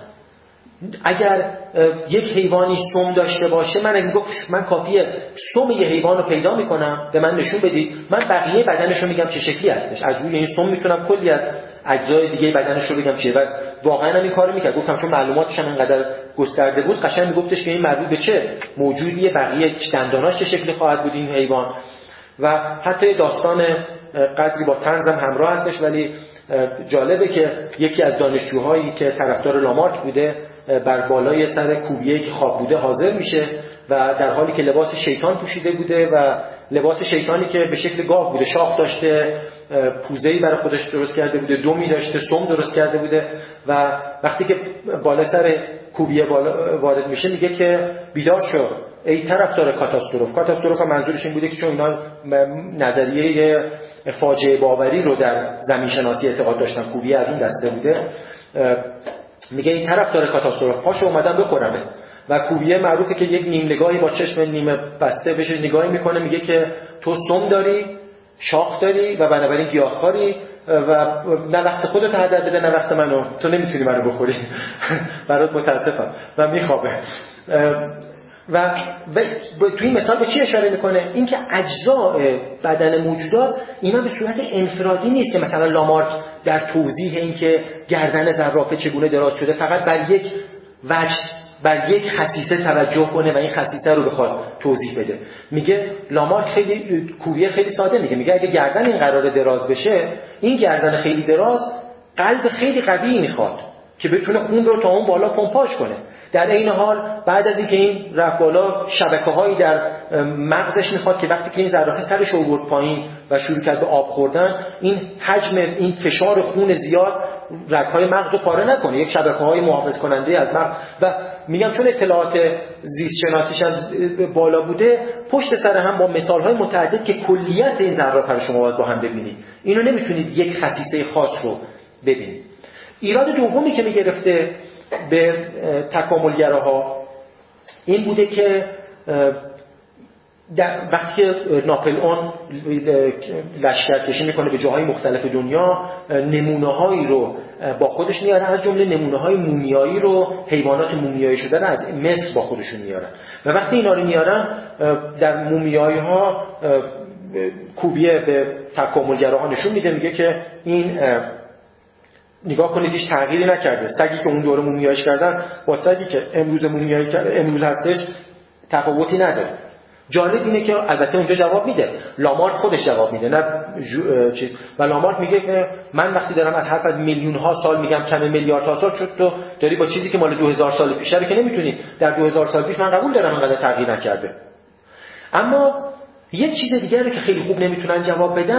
اگر یک حیوانی سم داشته باشه، من کافیه سم یه حیوان رو پیدا میکنم، به من نشون بدید، من بقیه بدنش رو میگم چه شکلی هستش. از روی این سم میتونم کلی از اجزای دیگه بدنش رو بگم چیه. و واقعا این کارو میکرد. گفتم چون معلوماتش هم اینقدر گسترده بود، قشنگ میگفتش که این مربوط به چه موجودیه، بقیه دنداناش چه شکلی خواهد بود این حیوان. و حتی داستان قدری با طنز هم همراه هستش. ولی جالبه که یکی از دانشجوهایی که طرفدار لامارک بوده بر بالای سر کوویه که خواب بوده حاضر میشه و در حالی که لباس شیطان پوشیده بوده و لباس شیطانی که به شکل گاو بوده، شاخ داشته، پوزه‌ای برای خودش درست کرده بوده، دمی داشته، سم درست کرده بوده. و وقتی که بالا سر کوویه وارد میشه میگه که بیدار شو ای طرفدار کاتاستروف منظورش این بوده که چون اینا نظریه فاجعه باوری رو در زمین شناسی اعتقاد داشتن، کوویه از این دسته بوده، میگه این طرفدار کاتاستروف پاشو اومدن بخورمه. و کوویه معروفه که یک نیم نگاهی با چشم نیمه بسته بهش نگاهی میکنه، میگه که تو سم داری، شاخ داری و بنابراین گیاهخواری و نه وقت خودت هدر بده نه وقت منو، تو نمیتونی منو بخوری برات متاسفم. و میخوابه. و تو این مثال به چی اشاره میکنه؟ اینکه اجزاء بدن موجودات اینا به صورت انفرادی نیست که مثلا لامارک در توضیح اینکه گردن زرافه چگونه دراز شده فقط بر یک وجه، بر یک خصیصه توجه کنه و این خصیصه رو بخواد توضیح بده. میگه لامارک کوویه خیلی ساده میگه اگه گردن این قراره دراز بشه، این گردن خیلی دراز قلب خیلی قوی میخواد که بتونه خون رو تا اون بالا پمپاژ کنه. در این حال بعد از اینکه این رفت بالا، شبکه‌هایی در مغزش میخواد که وقتی که این زرافه سرش رو برد پایین و شروع کرد به آب خوردن، این حجم این فشار خون زیاد رگ‌های مغز رو پاره نکنه، یک شبکه‌های محافظ کننده از مغز. و میگم چون اطلاعات زیست شناسیش از بالا بوده، پشت سر هم با مثال‌های متعدد که کلیت این زرافه رو شما باید با هم ببینید، اینو نمیتونید یک خصیصه خاص رو ببینید. ایراد دومی که میگرفته به تکاملگراها این بوده که وقتی ناپلئون لشکرکشی میکنه به جاهای مختلف دنیا، نمونه‌هایی رو با خودش میاره، از جمله نمونه‌های مومیایی رو، حیوانات مومیایی شده رو از مصر با خودشون میارن. و وقتی اینا رو میارن در مومیایی‌ها، کوویه به تکاملگراها نشون میده، میگه که این نگاه کنید هیچ تغییری نکرده. سگی که اون دوره مومیاییش کردن با سگی که امروز هستش تفاوتی نداره. جالب اینه که البته اونجا جواب میده، لامارک خودش جواب میده، نه چیز. و لامارک میگه که من وقتی دارم از حرف از میلیون ها سال میگم کم میلیاردها سال شد، تو داری با چیزی که مال 2000 سال پیشه رو که نمیتونی در 2000 سال پیش، من قبول دارم انقدر تغییر نکرده. اما یک چیز دیگه رو که خیلی خوب نمیتونن جواب بدن،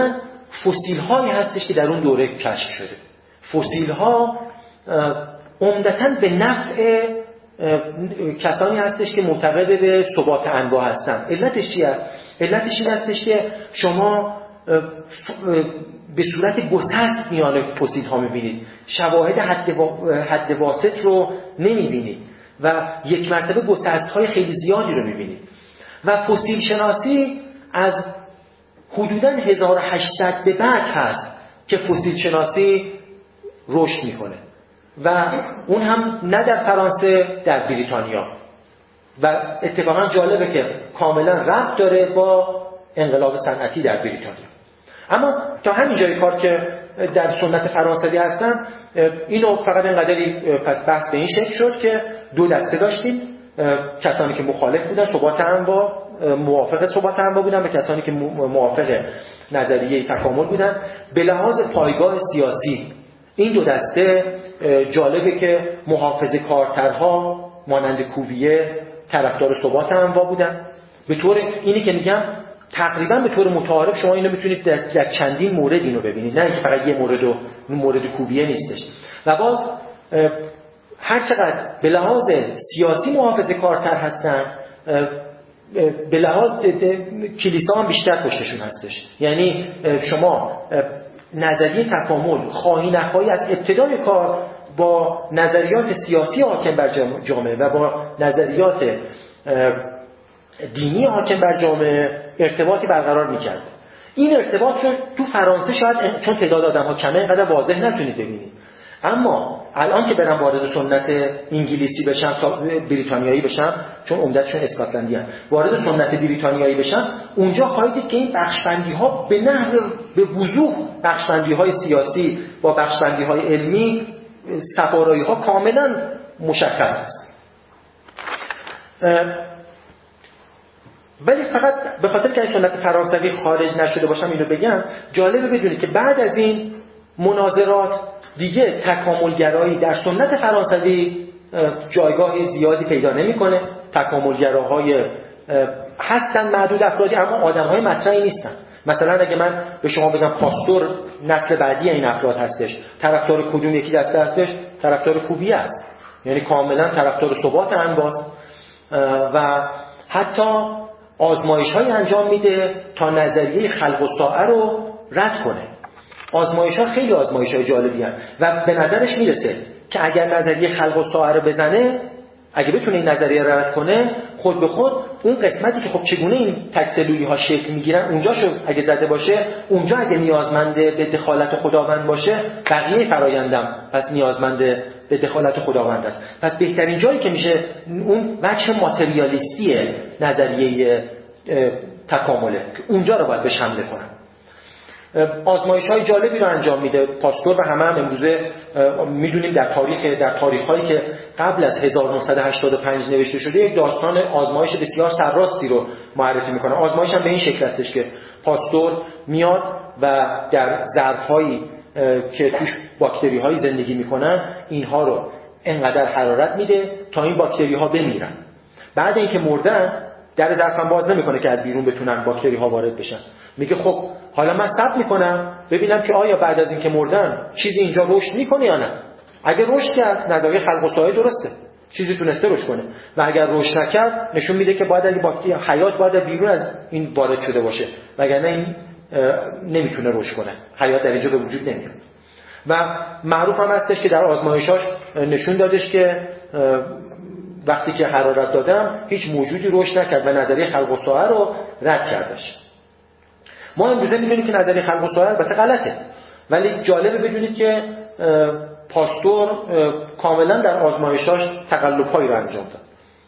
فسیل هایی هستش که در اون دوره کشف شده. فسیل ها عمدتاً به نفع کسانی هستش که معتقد به ثبات انواع هستند. علتش چی است؟ علتش این هستش که شما به صورت گسست میان فسیل ها میبینید، شواهد حد واسط رو نمیبینید و یک مرتبه گسست های خیلی زیادی رو میبینید. و فسیل شناسی از حدوداً 1800 به بعد هست که فسیل شناسی رشد میکنه و اون هم نه در فرانسه، در بریتانیا. و اتفاقا جالبه که کاملا ربط داره با انقلاب صنعتی در بریتانیا. اما تا همین جای کار که در سنت فرانسوی هستم، اینو فقط اینقدری پس بحث به این شکل شد که دو دسته داشتیم: کسانی که مخالف بودن ثبات انواع، موافق ثبات انواع بودن، و کسانی که موافق نظریه تکامل بودن. به لحاظ پایگاه سیاسی این دو دسته جالبه که محافظه کارترها مانند کوویه طرفدار ثبات انواع بودن. به طور اینی که میگم تقریبا به طور متعارف شما اینو میتونید در چندین مورد اینو ببینید، نه اینکه فقط یه مورد کوویه نیستش. و باز هر چقدر به لحاظ سیاسی محافظه کارتر هستن، به لحاظ کلیسا هم بیشتر پشتشون هستش. یعنی شما نظریه تکامل خواهی نخواهی از ابتدای کار با نظریات سیاسی حاکم بر جامعه و با نظریات دینی حاکم بر جامعه ارتباطی برقرار می‌کرد. این ارتباط رو تو فرانسه شاید چون تعداد آدم‌ها کمه اینقدر واضح نتونید ببینید، اما الان که برم وارد سنت انگلیسی بشم، بریتانیایی بشم، چون عمدتشون اسکاتلندی هستن، وارد سنت بریتانیایی بشم، اونجا خواهید دید که این بخشبندی‌ها به نحو به وضوح بخشبندی‌های سیاسی با بخشبندی‌های علمی، سفارایی‌ها کاملا مشخص است. ولی فقط به خاطر که این سنت فرانسوی خارج نشده باشم اینو بگم، جالبه بدونید که بعد از این مناظرات دیگه تکاملگرایی در سنت فرانسوی جایگاه زیادی پیدا نمی‌کنه. تکاملگراهای هستن معدود افرادی، اما آدم‌های مطرحی نیستن. مثلا اگه من به شما بگم پاستور نسل بعدی این افراد هستش، طرفدار کدوم یکی دسته هستش؟ طرفدار کوویه است، یعنی کاملا طرفدار ثبات انواع و حتی آزمایش‌های انجام میده تا نظریه خلق الساعه رو رد کنه. آزمایش‌ها خیلی آزمایش‌های جالبی هستند و به نظرش میرسه که اگر نظریه خلق الساعه رو بزنه، اگه بتونه این نظریه رو رد کنه، خود به خود اون قسمتی که خب چگونه این تک‌سلولی‌ها شکل میگیرن اونجاشو اگه زده باشه، اونجا اگه نیازمند به دخالت خداوند باشه، بقیه فرآیندم پس نیازمند به دخالت خداوند است. پس بهترین جایی که میشه اون وجه ماتریالیستی نظریه تکامله که اونجا رو باید بهش حمله کنن. آزمایش‌های جالبی رو انجام میده پاستور و همه هم امروزه میدونیم در تاریخ‌هایی که قبل از 1985 نوشته شده یک داستان آزمایش بسیار سرراستی رو معرفی میکنه. آزمایش هم به این شکل هستش که پاستور میاد و در ظرف‌هایی که توش باکتری‌های زندگی میکنن اینها رو انقدر حرارت میده تا این باکتری‌ها بمیرن. بعد اینکه مردن در ظرفم باز نمیکنه که از بیرون بتونن باکتری‌ها وارد بشن. میگه خب حالا من ثبت میکنم ببینم که آیا بعد از اینکه مردن چیزی اینجا رشد میکنه یا نه. اگه رشد کرد نظریه خلق الساعه درسته، چیزی تونسته رشد کنه، و اگر رشد نکرد نشون میده که باید اگه باکتری حیات باید بیرون از این وارد شده باشه، وگرنه این نمیتونه رشد کنه، حیات در اینجا به وجود نمیاد. و معروف هم هستش که در آزمایشاش نشون دادش که وقتی که حرارت دادم هیچ موجودی رشد نکرد و نظریه خلق الساعه رو رد کردش. ما امروزه میدونیم که نظریه خلق الساعه البته غلطه، ولی جالبه بدونید که پاستور کاملا در آزمایشاش تقلب‌هایی رو انجام داد.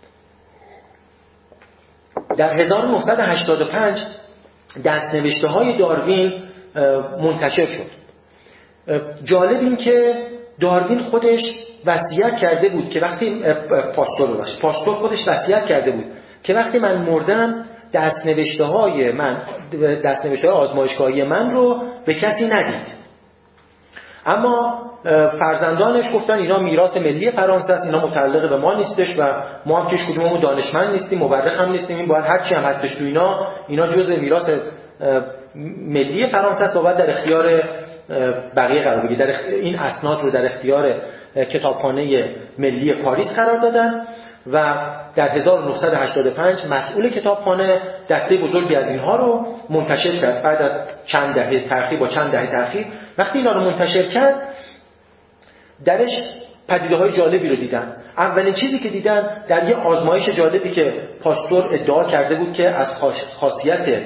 در 1985 دست‌نوشته‌های داروین منتشر شد. جالب این که داروین خودش وصیت کرده بود که وقتی پاستور خودش وصیت کرده بود که وقتی من مردم دست‌نوشته‌های آزمایشگاهی من رو به کسی ندید. اما فرزندانش گفتن اینا میراث ملی فرانسه است، اینا متعلق به ما نیستش و ما هم که کدوممون دانشمند نیستیم، مورخ هم نیستیم، این باید هر چی هم هستش تو اینا جزء میراث ملی فرانسه است و بعد در اختیار بقیه قرار بگیره. این اسناد رو در اختیار کتابخانه ملی پاریس قرار دادن و در 1985 مسئول کتابخانه دسته بزرگی از اینها رو منتشر کرد. بعد از چند دهه تأخیر، با چند دهه تأخیر، وقتی اینا رو منتشر کرد درش پدیده‌های جالبی رو دیدن. اولین چیزی که دیدن در یه آزمایش جالبی که پاستور ادعا کرده بود که از خاصیت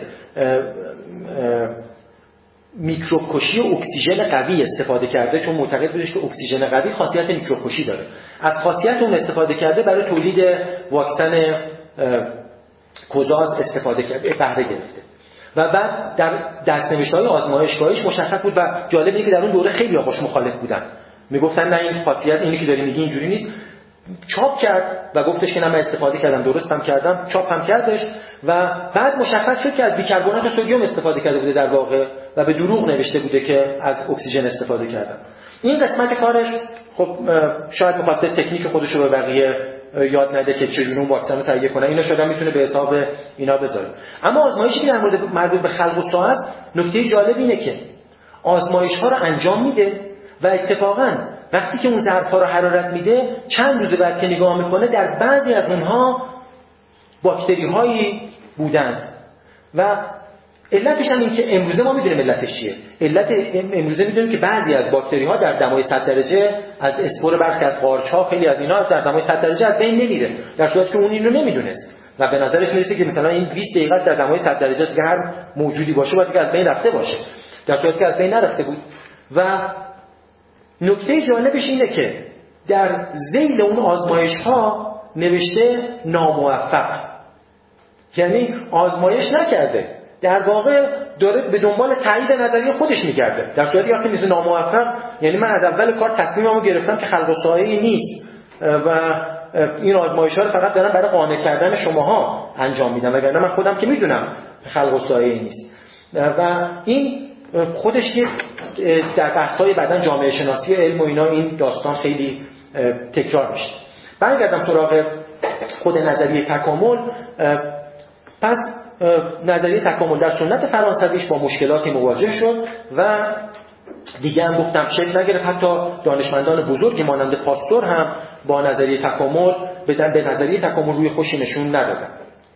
میکروب‌کشی اکسیژن قوی استفاده کرده، چون معتقد بودش که اکسیژن قوی خاصیت میکروب‌کشی داره. از خاصیت اون استفاده کرده برای تولید واکسن کوزاز استفاده کرده، بهره گرفته. و بعد در دست‌نوشته‌های آزمایشگاهیش مشخص بود و جالب اینه که در اون دوره خیلی باهاش مخالف بودن. میگفتن نه این خاصیت اینی که داری میگی اینجوری نیست. چاپ کرد و گفتش که نه من استفاده کردم، درستم کردم، چاپ هم کردش و بعد مشخص شد که از بیکربنات سدیم استفاده کرده بوده در واقع و به دروغ نوشته بوده که از اکسیژن استفاده کردم. این قسمت کارش خب شاید می‌خواسته تکنیک خودش رو به بقیه یاد نده که چجوری اون واکسن رو تهیه کنه. اینا شاید میتونه به حساب اینا بذاره. اما آزمایشی که در مورد مربوط به خلق و ساعت است، نکته جالب اینه که آزمایش‌ها رو انجام میده و اتفاقاً وقتی که اون ظرف‌ها رو حرارت میده چند روز بعد که نگاه میکنه در بعضی از اونها باکتری‌هایی بودند و علتش هم این که امروزه ما میدونیم علتش چیه. علت امروزه میدونیم که بعضی از باکتری‌ها در دمای 100 درجه از اسپور برخی از قارچ‌ها خیلی از اینا در دمای 100 درجه از بین نمیره، در صورتی که اون اینو نمیدونست و به نظرش میرسه که مثلا این 20 دقیقه در دمای 100 درجه که هر موجودی باشه باید از بین رفته باشه، در صورتی که از بین نرفته بود. و نکته جالبش اینه که در ذیل اون آزمایش‌ها نوشته ناموفق، یعنی آزمایش نکرده، در واقع داره به دنبال تایید نظریه خودش میگرده. در صورتی وقتی میشه ناموفق یعنی من از اول کار تصمیممو گرفتم که خلق الساعه‌ای نیست و این آزمایش‌ها رو فقط دارم برای قانع کردن شماها انجام میدم، وگرنه من خودم که میدونم خلق الساعه‌ای نیست. و این خودش که در بحث‌های بعداً جامعه شناسی علم و اینا این داستان خیلی تکرار میشه. برگردم سراغ خود نظریه تکامل. پس نظریه تکامل در سنت فرانسویش با مشکلاتی مواجه شد و دیگه هم گفتم شکل نگرفت. حتی دانشمندان بزرگی مانند پاستور هم با نظریه تکامل به نظریه تکامل روی خوشی نشون ندادن.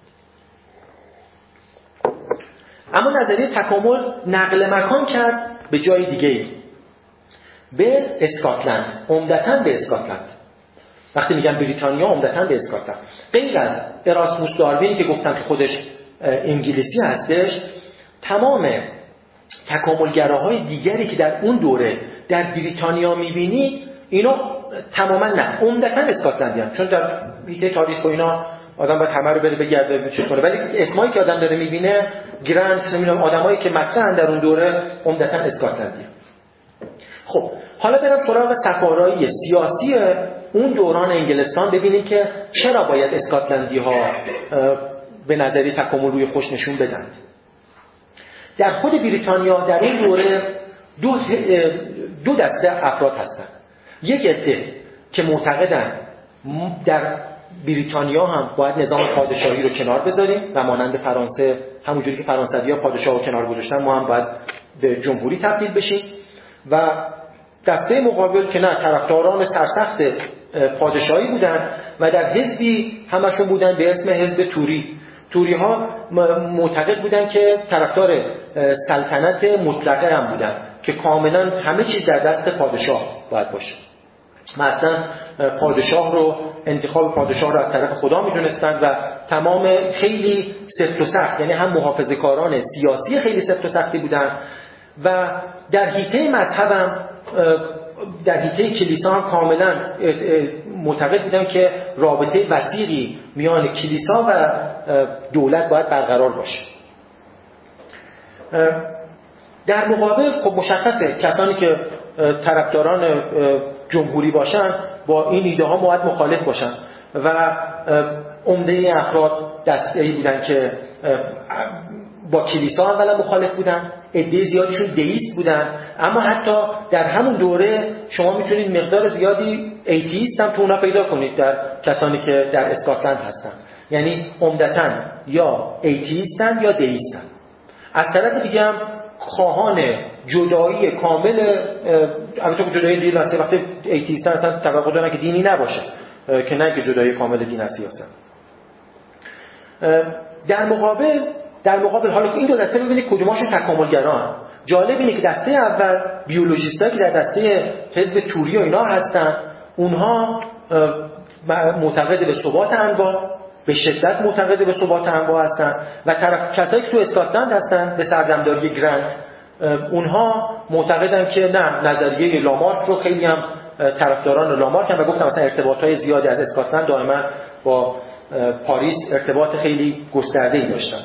اما نظریه تکامل نقل مکان کرد به جای دیگه، به اسکاتلند، عمدتاً به اسکاتلند. وقتی میگن بریتانیا عمدتاً به اسکاتلند. غیر از اراسموس داروین که گفتم که خودش انگلیسی هستش، تمام تکاملگراهای دیگری که در اون دوره در بریتانیا میبینید اینا تماما نه، عمدتاً اسکاتلندیان، چون در حیطه تاریخ و اینا آدم باید همه رو بره بگرده چه کنه، ولی اسمایی که آدم داره میبینه گرانت، نمیدونم آدمایی که مطرحن در اون دوره عمدتاً اسکاتلندیان. خب حالا برم سراغ سفارایی سیاسی اون دوران انگلستان ببینیم که چرا باید اسکاتلندی ها به نظریه تکامل روی خوش نشون بدند. در خود بریتانیا در این دوره دو دسته افراد هستند. یک عده که معتقدن در بریتانیا هم باید نظام پادشاهی رو کنار بذاریم و مانند فرانسه همونجوری که فرانسوی‌ها پادشاه رو کنار گذاشتن ما هم باید به جمهوری تبدیل بشیم. و دسته مقابل که نه، طرفداران سرسخت پادشاهی بودن و در حزبی همشون بودن به اسم حزب توری ها معتقد بودن که طرفدار سلطنت مطلقه هم بودن که کاملا همه چیز در دست پادشاه باید باشه. مثلا پادشاه رو، انتخاب پادشاه رو از طرف خدا میدونستن و تمام خیلی سفت و سخت، یعنی هم محافظه‌کاران سیاسی خیلی سفت و سختی بودن و در حیطه مذهب هم، در حیطه کلیسا هم کاملا معتقد بودن که رابطه وثیقی میان کلیسا و دولت باید برقرار باشه. در مقابل خب مشخصه کسانی که طرفداران جمهوری باشن با این ایده ها باید مخالف باشن و عمده افراد دسته‌ای بودن که با کلیسا اولا مخالف بودن، عده زیادیشون دئیست بودن، اما حتی در همون دوره شما میتونید مقدار زیادی ایتیست هم تو اونا پیدا کنید در کسانی که در اسکاتلند هستن، یعنی عمدتاً یا ایتیستن یا دئیستن. از طرف دیگه هم خواهان جدایی کامل، البته جدایی دین هست، وقتی ایتیستن اصلا توقع دارن که دینی نباشه، که نه که جدایی کامل دین از سیاست. در مقابل حالا این دو دسته ببینید کدوماشون تکاملگران. جالب اینه که دسته اول بیولوژیستایی که در دسته حزب توری و اینا هستن، اونها معتقد به ثبات انواع، به شدت معتقد به ثبات انواع هستن، و کسایی که تو اسکاتلند هستن به سردمداری گرانت، اونها معتقدن که نه، نظریه لامارک رو خیلی هم طرفداران لامارک هم، و گفتم مثلا ارتباطات زیادی از اسکاتلند دائما با پاریس ارتباط خیلی گسترده‌ای داشتن.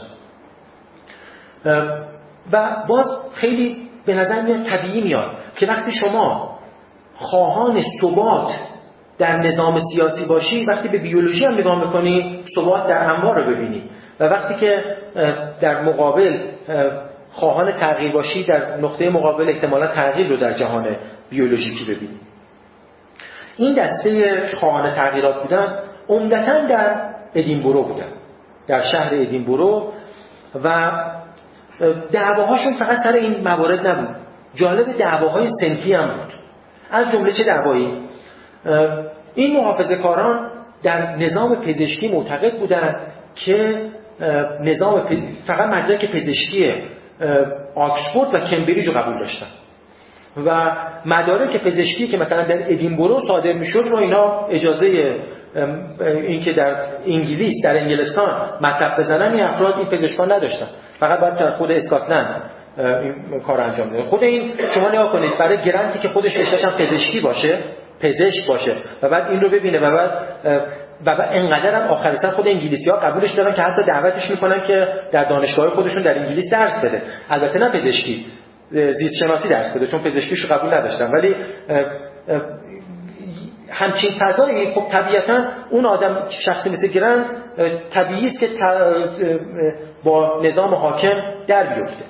و باز خیلی به نظر میاد طبیعی میاد که وقتی شما خواهان ثبات در نظام سیاسی باشی، وقتی به بیولوژی هم نگاه میکنی ثبات در انواع رو ببینی، و وقتی که در مقابل خواهان تغییر باشی، در نقطه مقابل احتمالا تغییر رو در جهان بیولوژیکی ببینی. این دسته خواهان تغییرات بودن عمدتاً در ادینبرو بودن، در شهر ادینبرو، و دعواهاشون فقط سر این موارد نبود. جالب دعواهای صنفی هم بود. از جمله چه دعوایی؟ این محافظه‌کاران در نظام پزشکی معتقد بودند که فقط مدرک پزشکی آکسفورد و کمبریج رو قبول داشتن، و مدارک پزشکی که مثلا در ادینبرو صادر میشد رو اینا اجازه این که در انگلیس، در انگلستان مطب بزنن این افراد، این پزشکان نداشتن، فقط باید در خود اسکاتلند این کار انجام بده. خود این شما نگاه کنید، برای گرانتی که خودش رشته‌ش هم پزشک باشه و بعد این رو ببینه، و بعد انقدر هم آخر سر خود انگلیسی‌ها قبولش دارن که حتی دعوتش میکنن که در دانشگاه خودشون در انگلیس درس بده. البته نه پزشکی، زیست شناسی درس بده، چون پزشکیشو قبول نداشتن، ولی همچین فضایی خب طبیعتا اون آدم شخصی مثل گرند طبیعی است که با نظام حاکم در بیفته.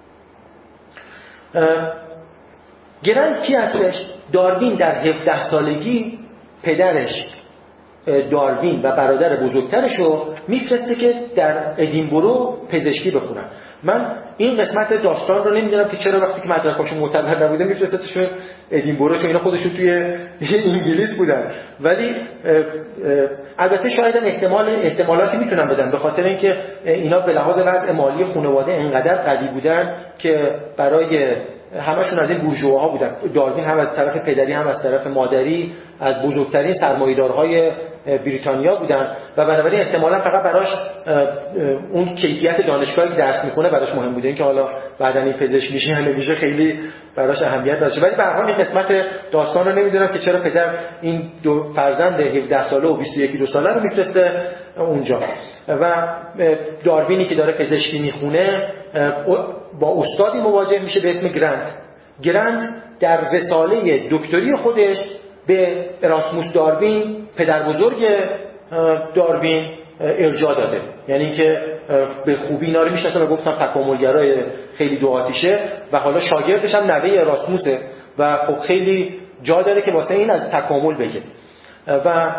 گرند کی هستش؟ داروین در 17 سالگی پدرش داروین و برادر بزرگترش رو میفرسته که در ادینبرو پزشکی بخونن. من این قسمت داستان رو نمیدونم که چرا وقتی که مدرکاشون معتبر نبوده میفرستتشون ادینبرو، چون اینا خودشون توی انگلیس بودن. ولی البته شاید احتمالاتی میتونن بدن، به خاطر اینکه اینا به لحاظ وضع مالی خانواده انقدر قوی بودن که برای همشون از این بورژواها بودن. داروین هم از طرف پدری هم از طرف مادری از بزرگترین سرمایه‌دارهای بریتانیا بودن، و بنابراین احتمالاً فقط براش اون کیفیت دانشگاهی که درس میخونه براش مهم بوده، این که حالا بعداً این پزشک میشه یا نمیشه خیلی براش اهمیت نداشت. ولی به هر حال این قسمت داستان رو نمیدونم که چرا پدر این دو فرزند 17 ساله و 21 ساله رو میفرسته اونجا، و داروینی که داره پزشکی میخونه با استادی مواجه میشه به اسم گرانت در رساله دکتری خودش به اراسموس داروین پدر بزرگ داروین ارجاع داده. یعنی که به خوبی اینا رو میشناسه و گفتم تکاملگرای خیلی دو آتیشه، و حالا شاگردش هم نوه اراسموسه و خب خیلی جا داره که واسه این از تکامل بگه. و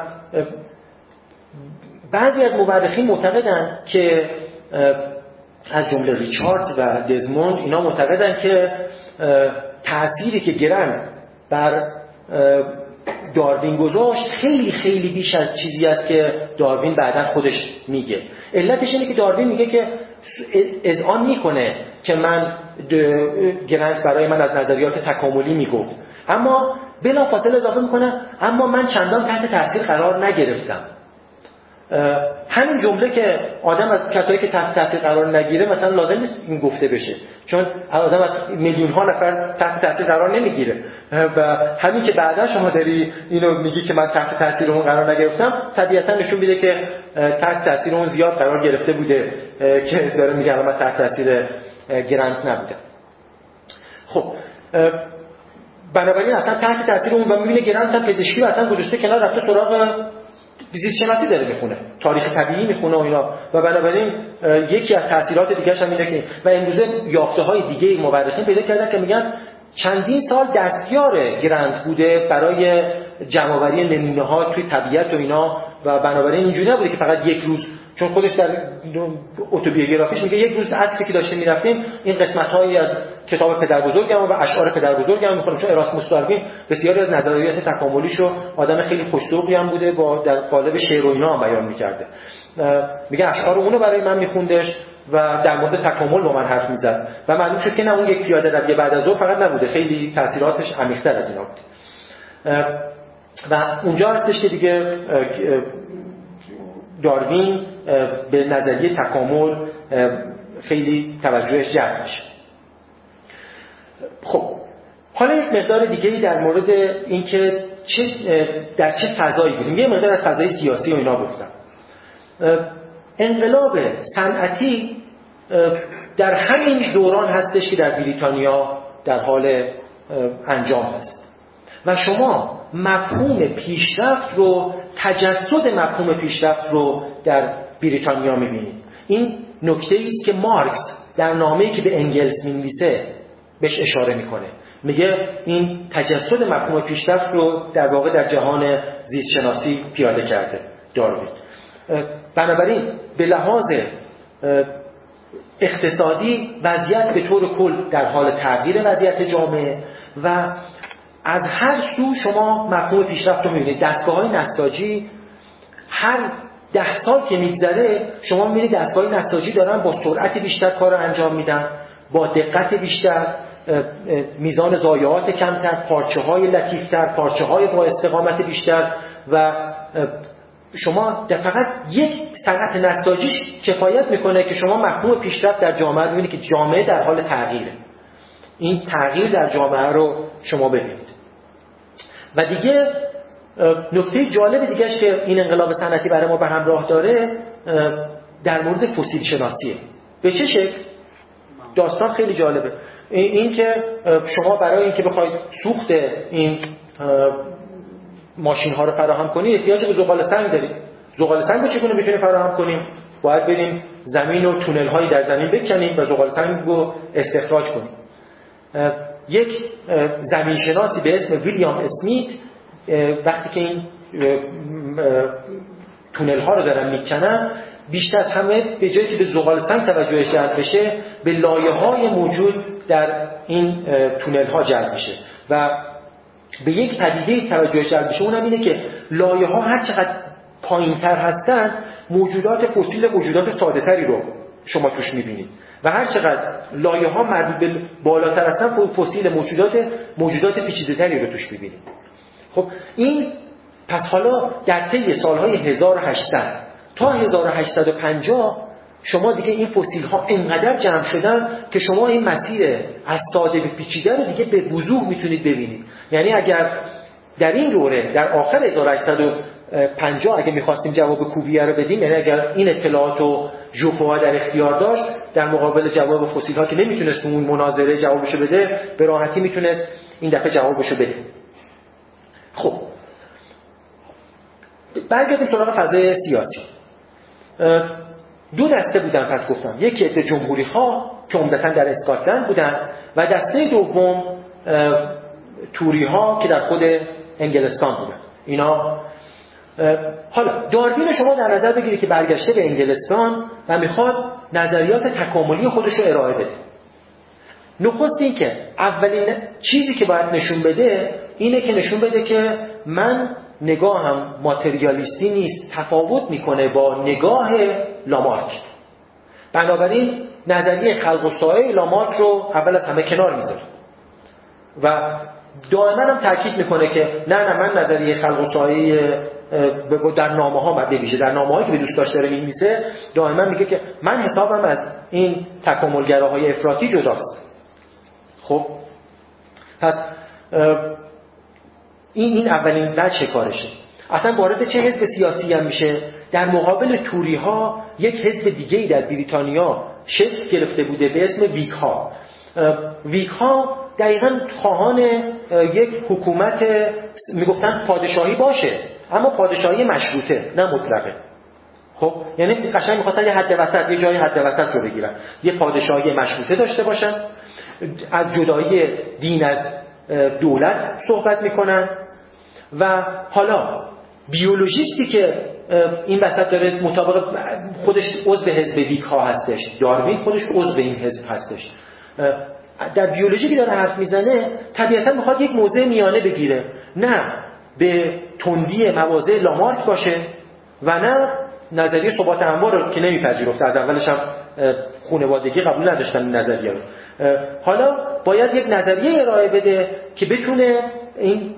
بعضی از مورخین معتقدن که از جمله ریچاردز و دزموند اینا معتقدن که تأثیری که گرند بر داروین گذاشت خیلی خیلی بیش از چیزی است که داروین بعداً خودش میگه. علتش اینه که داروین میگه که اذعان میکنه که گرانت برای من از نظریات تکاملی میگفت، اما بلافاصله اضافه میکنه اما من چندان تحت تاثیر قرار نگرفتم. همین جمله که آدم از کسایی که تحت تاثیر قرار نگیره مثلا لازم نیست این گفته بشه، چون آدم از میلیون ها نفر تحت تاثیر قرار نمیگیره، و همین که بعدا شما داری اینو میگی که من تحت تاثیر اون قرار نگرفتم طبیعتا نشون میده که تحت تاثیر اون زیاد قرار گرفته بوده که داره میگه من تحت تاثیر گرانت نبودم. خب بنابراین اصلا تحت تاثیر اون و میبینه گرانت هم پزشکی و اصلا گذاشته کنار، رفته سراغ زیست شناسی داره میخونه، تاریخ طبیعی میخونه و اینا، و بنابراین یکی از تاثیرات دیگه‌ش هم اینه که و امروزه یافته‌های دیگه مورخین پیدا کردن که میگن چندین سال دستیار گرانت بوده برای جمع‌آوری نمونه‌ها توی طبیعت و اینا، و بنابراین اینجوری نبوده که فقط یک روز چون خودش در اتوبیوگرافیش میگه یک روز عصری که داشتیم میرفتیم این قسمت‌هایی از کتاب پدربزرگم و اشعار پدربزرگم میخونم، چون اراسموس داروین بسیاری از نظریات تکاملیشو آدم خیلی خوش‌ذوقی هم بوده، با در قالب شعر و اینا هم بیان می‌کرده. میگه اشعار اونو برای من میخوندش و در مورد تکامل با من حرف میزد و معلوم شد که نه اون یک پیاده روی بعد از ظهر فقط نبوده، خیلی تاثیراتش عمیق‌تر از اینا بود. و اونجا هستش که دیگه داروین به نظریه تکامل خیلی توجهش جلب میشه. خب حالا یک مقدار دیگه‌ای در مورد اینکه در چه فضایی بودیم. یه مقدار از فضای سیاسی و اینا گفتم. انقلاب صنعتی در همین دوران هستش که در بریتانیا در حال انجام هست و شما مفهوم پیشرفت رو، تجسد مفهوم پیشرفت رو در بریتانیا می‌بینید. این نکته‌ای است که مارکس در نامه‌ای که به انگلس می‌نویسه بهش اشاره می‌کنه. میگه این تجسد مفهوم پیشرفت رو در واقع در جهان زیستشناسی پیاده کرده داروین. بنابراین به لحاظ اقتصادی وضعیت به طور کل در حال تغییر وضعیت جامعه و از هر سو شما مفهوم پیشرفت رو می‌بینید. دستگاه‌های نساجی هر 10 سال که میگذره شما می‌بینید دستگاه‌های نساجی دارن با سرعت بیشتر کار رو انجام میدن، با دقت بیشتر، میزان ضایعات کمتر، پارچه‌های لطیف‌تر، پارچه‌های با استقامت بیشتر و شما فقط یک صنعت نساجیش کفایت میکنه که شما مفهوم پیشرفت در جامعه رو ببینید که جامعه در حال تغییره. این تغییر در جامعه رو شما ببینید. و دیگه نکته جالب دیگه‌اش که این انقلاب صنعتی برای ما به همراه داره در مورد فسیل شناسیه. به چه شکل؟ داستان خیلی جالبه. این که شما برای اینکه بخواید سوخت این ماشین ها رو فراهم کنید احتیاج به زغال سنگ دارید. زغال سنگ رو چگونه میتونیم فراهم کنیم؟ باید بریم زمین و تونل هایی در زمین بکنیم و زغال سنگ رو استخراج کنیم. یک زمینشناسی به اسم ویلیام اسمیت وقتی که این تونل ها رو دارن میکنن بیشتر از همه به جایی که به زغال سنگ توجهش جلب بشه به لایه های موجود در این تونل ها جلب میشه و به یک پدیده توجه جلب بشه. اونم اینه که لایه ها هر چقدر پایین‌تر هستن موجودات فسیل موجودات ساده‌تری رو شما توش می‌بینید و هر چقدر لایه ها مربوط به بالاتر هستن فسیل موجودات پیچیده‌تری رو توش می‌بینید. خب این پس حالا در طی سال‌های 1800 تا 1850 شما دیگه این فسیل ها انقدر جمع شدن که شما این مسیر از ساده به پیچیده رو دیگه به وضوح میتونید ببینید. یعنی اگر در این دوره در آخر 1850 اگه میخواستیم جواب کوبیه رو بدیم، یعنی اگر این اطلاعات رو ژوفوا در اختیار داشت در مقابل جواب فسیل ها که نمیتونست اون مناظره جوابشو بده، به راحتی میتونست این دفعه جوابشو بده. خب برگردیم سراغ فضای سیاسی. دو دسته بودن پس گفتم، یکی عده جمهوری خواه که عمدتاً در اسکاتلند بودن و دسته دوم توری ها که در خود انگلستان بودن. اینا حالا داروین شما در نظر بگیرید که برگشته به انگلستان و میخواد نظریات تکاملی خودش رو ارائه بده. نخست این که اولین چیزی که باید نشون بده اینه که نشون بده که من نگاهم ماتریالیستی نیست، تفاوت میکنه با نگاه لامارک. بنابراین نظریه خلق و سایه لامارک رو اول از همه کنار میذاره و دائما هم تاکید میکنه که نه من نظریه خلق و سایه در نامه ها بویژه در نامه هایی که به دوست داشته داره می‌نویسه دائما میگه که من حسابم از این تکاملگراهای افراطی جداست. خب پس این اولین وجه کارشه. اصلا وارد چه حزب سیاسی هم میشه؟ در مقابل توری ها یک حزب دیگه‌ای در بریتانیا شکل گرفته بوده به اسم ویک ها. ویک ها دقیقاً خواهان یک حکومت میگفتن پادشاهی باشه، اما پادشاهی مشروطه نه مطلقه. خب یعنی قشنگ می‌خواستن یه حد وسط، یه جای حد وسط رو بگیرن، یه پادشاهی مشروطه داشته باشن، از جدایی دین از دولت صحبت میکنن و حالا بیولوژیستی که این وسط داره مطابق خودش عضو حزب ویک ها هستش، داروین خودش عضو این حزب هستش. در بیولوژی که داره حرف میزنه طبیعتا میخواد یک موضع میانه بگیره، نه به تندی مواضع لامارک باشه و نه نظریه ثبات انواع رو که نمیپذیرفته، از اولش هم خانوادگی قبول نداشتن این نظریه رو. حالا باید یک نظریه ارائه بده که بتونه این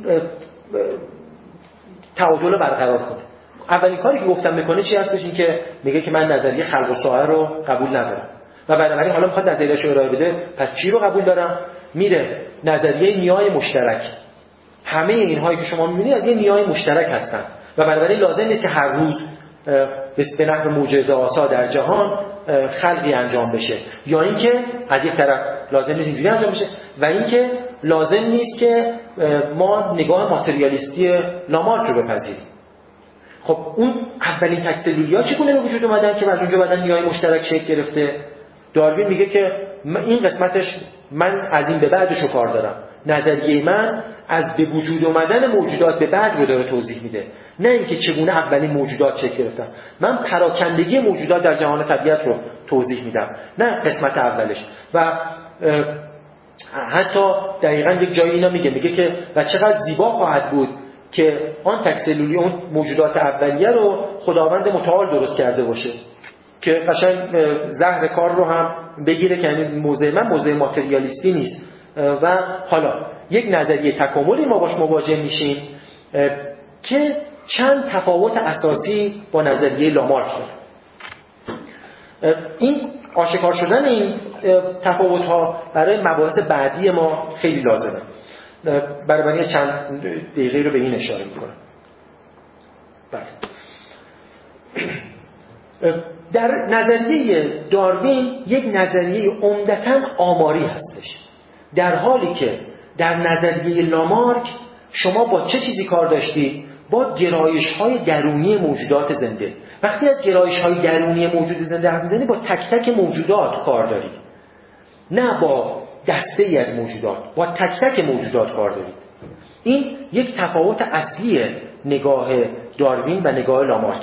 تعادل رو برقرار کنه. اولین کاری که گفتم میکنه چی هستش؟ این که میگه که من نظریه خلق الساعه رو قبول ندارم و بنابراین حالا میخواد نظریه‌اش رو ارائه بده. پس چی رو قبول دارم؟ میره نظریه نیای مشترک. همه اینهایی که شما میبینید از یه نیای مشترک هستن و بنابراین لازم نیست که هر روز به نحو معجزه آسا در جهان خلقی انجام بشه، یا اینکه از یک طرف لازم نیست اینجوری انجام بشه و اینکه لازم نیست که ما نگاه ماتریالیستی لامارک رو بپذیریم. خب اون اولین تک‌سلولی‌ها چگونه به وجود اومدن که از اونجا بعدن نیای مشترک شکل گرفته؟ داروین میگه که این قسمتش من از این به بعدشو کار دارم. نظریه من از به وجود اومدن موجودات به بعد رو داره توضیح میده، نه اینکه چگونه اولین موجودات شکل گرفتن. من پراکندگی موجودات در جهان طبیعت رو توضیح میدم، نه قسمت اولش. و حتی دقیقاً یک جایی اینا میگه که و چقدر زیبا خواهد بود که آن تک‌سلولی، اون موجودات اولیه رو خداوند متعال درست کرده باشه که قشنگ زهر کار رو هم بگیره که این موضع من موضع ماتریالیستی نیست. و حالا یک نظریه تکاملی ما باش مواجه میشیم که چند تفاوت اساسی با نظریه لامارک داره. این آشکار شدن این تفاوت ها برای مباحث بعدی ما خیلی لازمه. برای چند دقیقه رو به این اشاره میکنم. در نظریه داروین یک نظریه عمدتاً آماری هستش، در حالی که در نظریه لامارک شما با چه چیزی کار داشتید؟ با گرایش‌های درونی موجودات زنده. وقتی از گرایش‌های درونی موجود زنده حرف می‌زنید با تک تک موجودات کار دارید، نه با دسته‌ای از موجودات، با تک تک موجودات کار دارید. این یک تفاوت اصلی نگاه داروین و نگاه لامارک.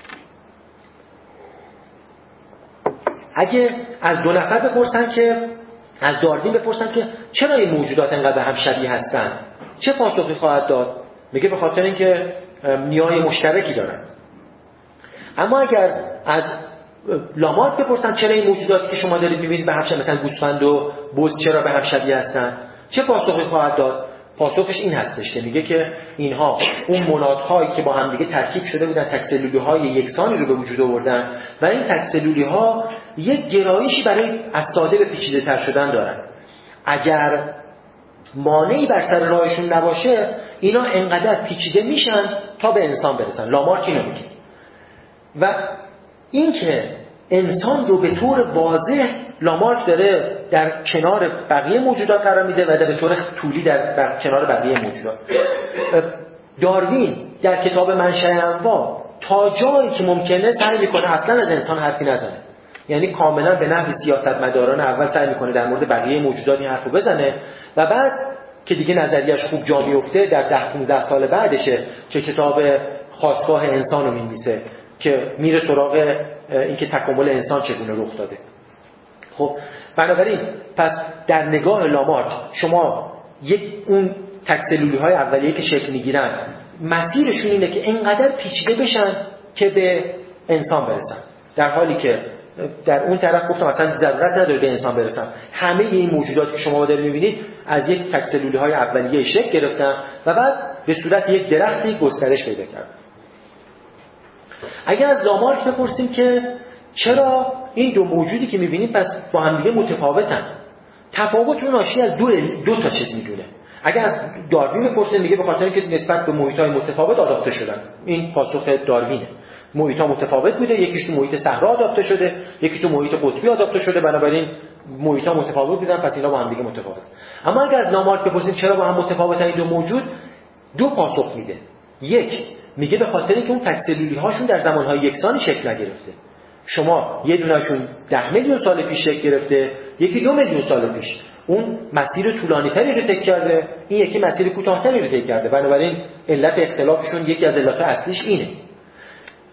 اگه از دو نفر بپرسن که از داروین بپرسن که چرا این موجودات انقدر به هم شبیه هستن، چه پاسخی خواهد داد؟ میگه به خاطر اینکه نیای مشترکی دارن. اما اگر از لامارک بپرسن چرا این موجوداتی که شما دارید می‌بینید به هم شبیه، مثلا گوسفند و بز چرا به هم شبیه هستن، چه پاسخی خواهد داد؟ پاسخش این هستش که میگه که اینها اون منادهایی که با هم دیگه ترکیب شده بودن تک‌سلولی‌های یکسانی رو به وجود آوردن و این تک‌سلولی‌ها یک گرایشی برای از ساده به پیچیده‌تر شدن دارن. اگر مانعی بر سر راهشون نباشه اینا انقدر پیچیده میشن تا به انسان برسن. لامارک اینو میگه. و این که انسان رو به طور واضح لامارک داره در کنار بقیه موجودات قرار میده و به طور طولی در کنار بقیه موجودات. داروین در کتاب منشأ انواع تا جایی که ممکنه سعی میکنه اصلا از انسان حرفی نزنه، یعنی کاملا به نحو سیاستمداران اول سعی میکنه در مورد بقیه موجودات این حرفو بزنه و بعد که دیگه نظریه‌اش خوب جا میفته در 10-15 سال بعدشه که کتاب خاستگاه انسان رو می‌نویسه که میره سراغ اینکه تکامل انسان چگونه رخ داده. خب بنابراین پس در نگاه لامارک شما یک اون تک‌سلولی‌های اولیه که شکل میگیرن مسیرشون اینه که انقدر پیچیده بشن که به انسان برسن، در حالی که در اون طرف گفتم مثلا ضرورت نداره به انسان برسن. همه این موجوداتی که شما دارید می‌بینید از یک تک‌سلولی‌های اولیه شکل گرفتن و بعد به صورت یک درختی گسترش پیدا کردن. اگر از لامارک بپرسیم که چرا این دو موجودی که می‌بینید پس با هم دیگه متفاوتن، تفاوت اون ناشی از دو تا چیز می‌دونه. اگر از داروین بپرسیم میگه به خاطر اینکه نسبت به محیط‌های متفاوت آداپته شدن. این پاسخ داروینه. محیط‌ها متفاوت بوده، یکیش تو محیط صحرا آداپته شده، یکی تو محیط قطبی آداپته شده، بنابراین محیط‌ها متفاوت بودن، پس اینا با هم دیگه متفاوت. اما اگر از لامارک بپرسیم چرا با هم متفاوتن این دو موجود، دو پاسخ میده. یک میگه به خاطر اینکه اون تک‌سلولی‌هاشون در زمان‌های یکسانی شکل نگرفته. شما یه دونه‌شون 10 میلیون سال پیش شکل گرفته، یکی 2 میلیون سال پیش. اون مسیر طولانی‌تری رو طی کرده، این یکی مسیر کوتاه‌تری رو طی کرده. بنابراین علت اختلافشون یکی از علت‌های اصلیش اینه.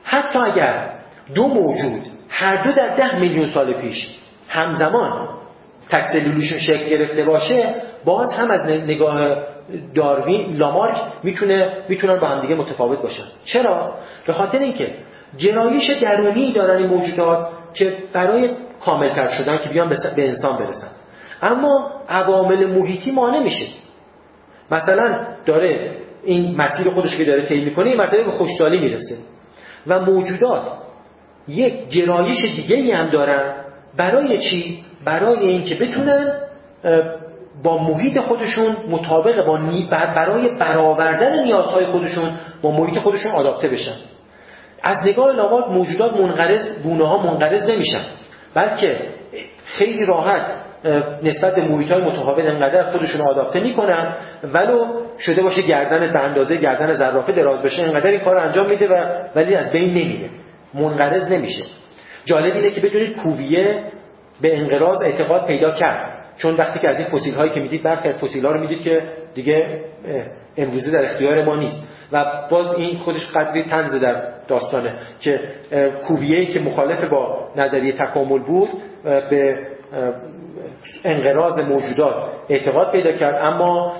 حتی اگر دو موجود هر دو در 10 میلیون سال پیش همزمان تک‌سلولیشون شکل گرفته باشه، باز هم از نگاه داروین لامارک میتونن با هم دیگه متفاوت باشن. چرا؟ به خاطر اینکه گرایش درونی دارن این موجودات که برای کاملتر شدن که بیان به انسان برسن، اما عوامل محیطی مانع میشه. مثلا داره این مسیر خودش که داره طی میکنه این مرتبه به خوشحالی میرسه و موجودات یک گرایش دیگه‌ای هم دارن. برای چی؟ برای اینکه بتونن با محیط خودشون مطابق با برای برآوردن نیازهای خودشون با محیط خودشون آداپته بشن. از نگاه لامارک موجودات گونه‌ها منقرض نمیشن، بلکه خیلی راحت نسبت به محیط‌های متفاوت انقدر خودشون آداپته میکنن ولو شده باشه گردن به اندازه گردن زرافه دراز بشه، انقدر این کارو انجام میده ولی از بین نمیره، منقرض نمیشه. جالب اینه که بدونید کوویه به انقراض اعتقاد پیدا کرد، چون وقتی که از این فسیل‌هایی که میدید برخی از فسیل‌ها رو میدید که دیگه امروزه در اختیار ما نیست و باز این خودش قدری طنز در داستانه که کوویه‌ای که مخالف با نظریه تکامل بود به انقراض موجودات اعتقاد پیدا کرد، اما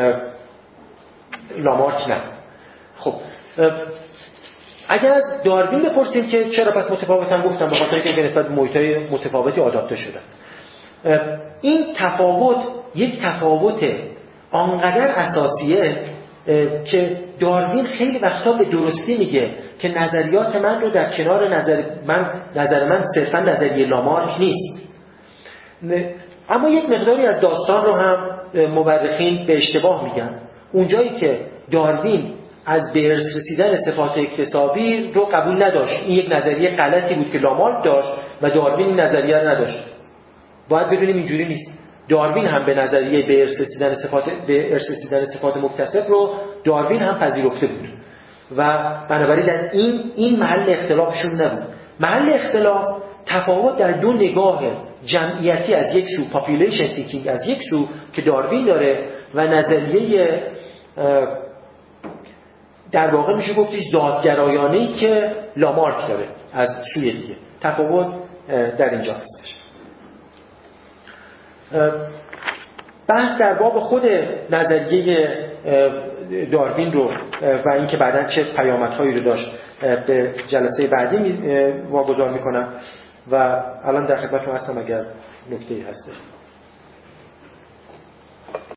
لامارک نه. خب اگر از داروین بپرسیم که چرا پس متفاوتن، گفتم به خاطر اینکه نسبت به محیط‌های متفاوتی آداپته شدن. این تفاوت یک تفاوت آنقدر اساسیه که داروین خیلی وقتا به درستی میگه که نظریات من رو در کنار نظر من صرفا نظریه لامارک نیست. اما یک مقداری از داستان رو هم مورخین به اشتباه میگن. اونجایی که داروین از به ارث رسیدن صفات اکتسابی رو قبول نداشت، این یک نظریه غلطی بود که لامارک داشت و داروین این نظریه رو نداشت. باید بدونیم اینجوری نیست. داروین هم به نظریه به ارث رسیدن صفات مکتسب رو داروین هم پذیرفته بود و بنابراین در این محل اختلافشون نبود. محل اختلاف تفاوت در دو نگاه جمعیتی از یک سو، پاپولیشن تینکینگ از یک سو که داروین داره و نظریه در واقع میشه گفت ذات‌گرایانه‌ای که لامارک داره از سوی دیگه. تفاوت در اینجا هستش. بحث در باب خود نظریه داروین رو و اینکه بعداً چه پیامدهایی رو داشت به جلسه بعدی واگذار میکنم و الان در خدمتتون هستم اگر نکته‌ای هست.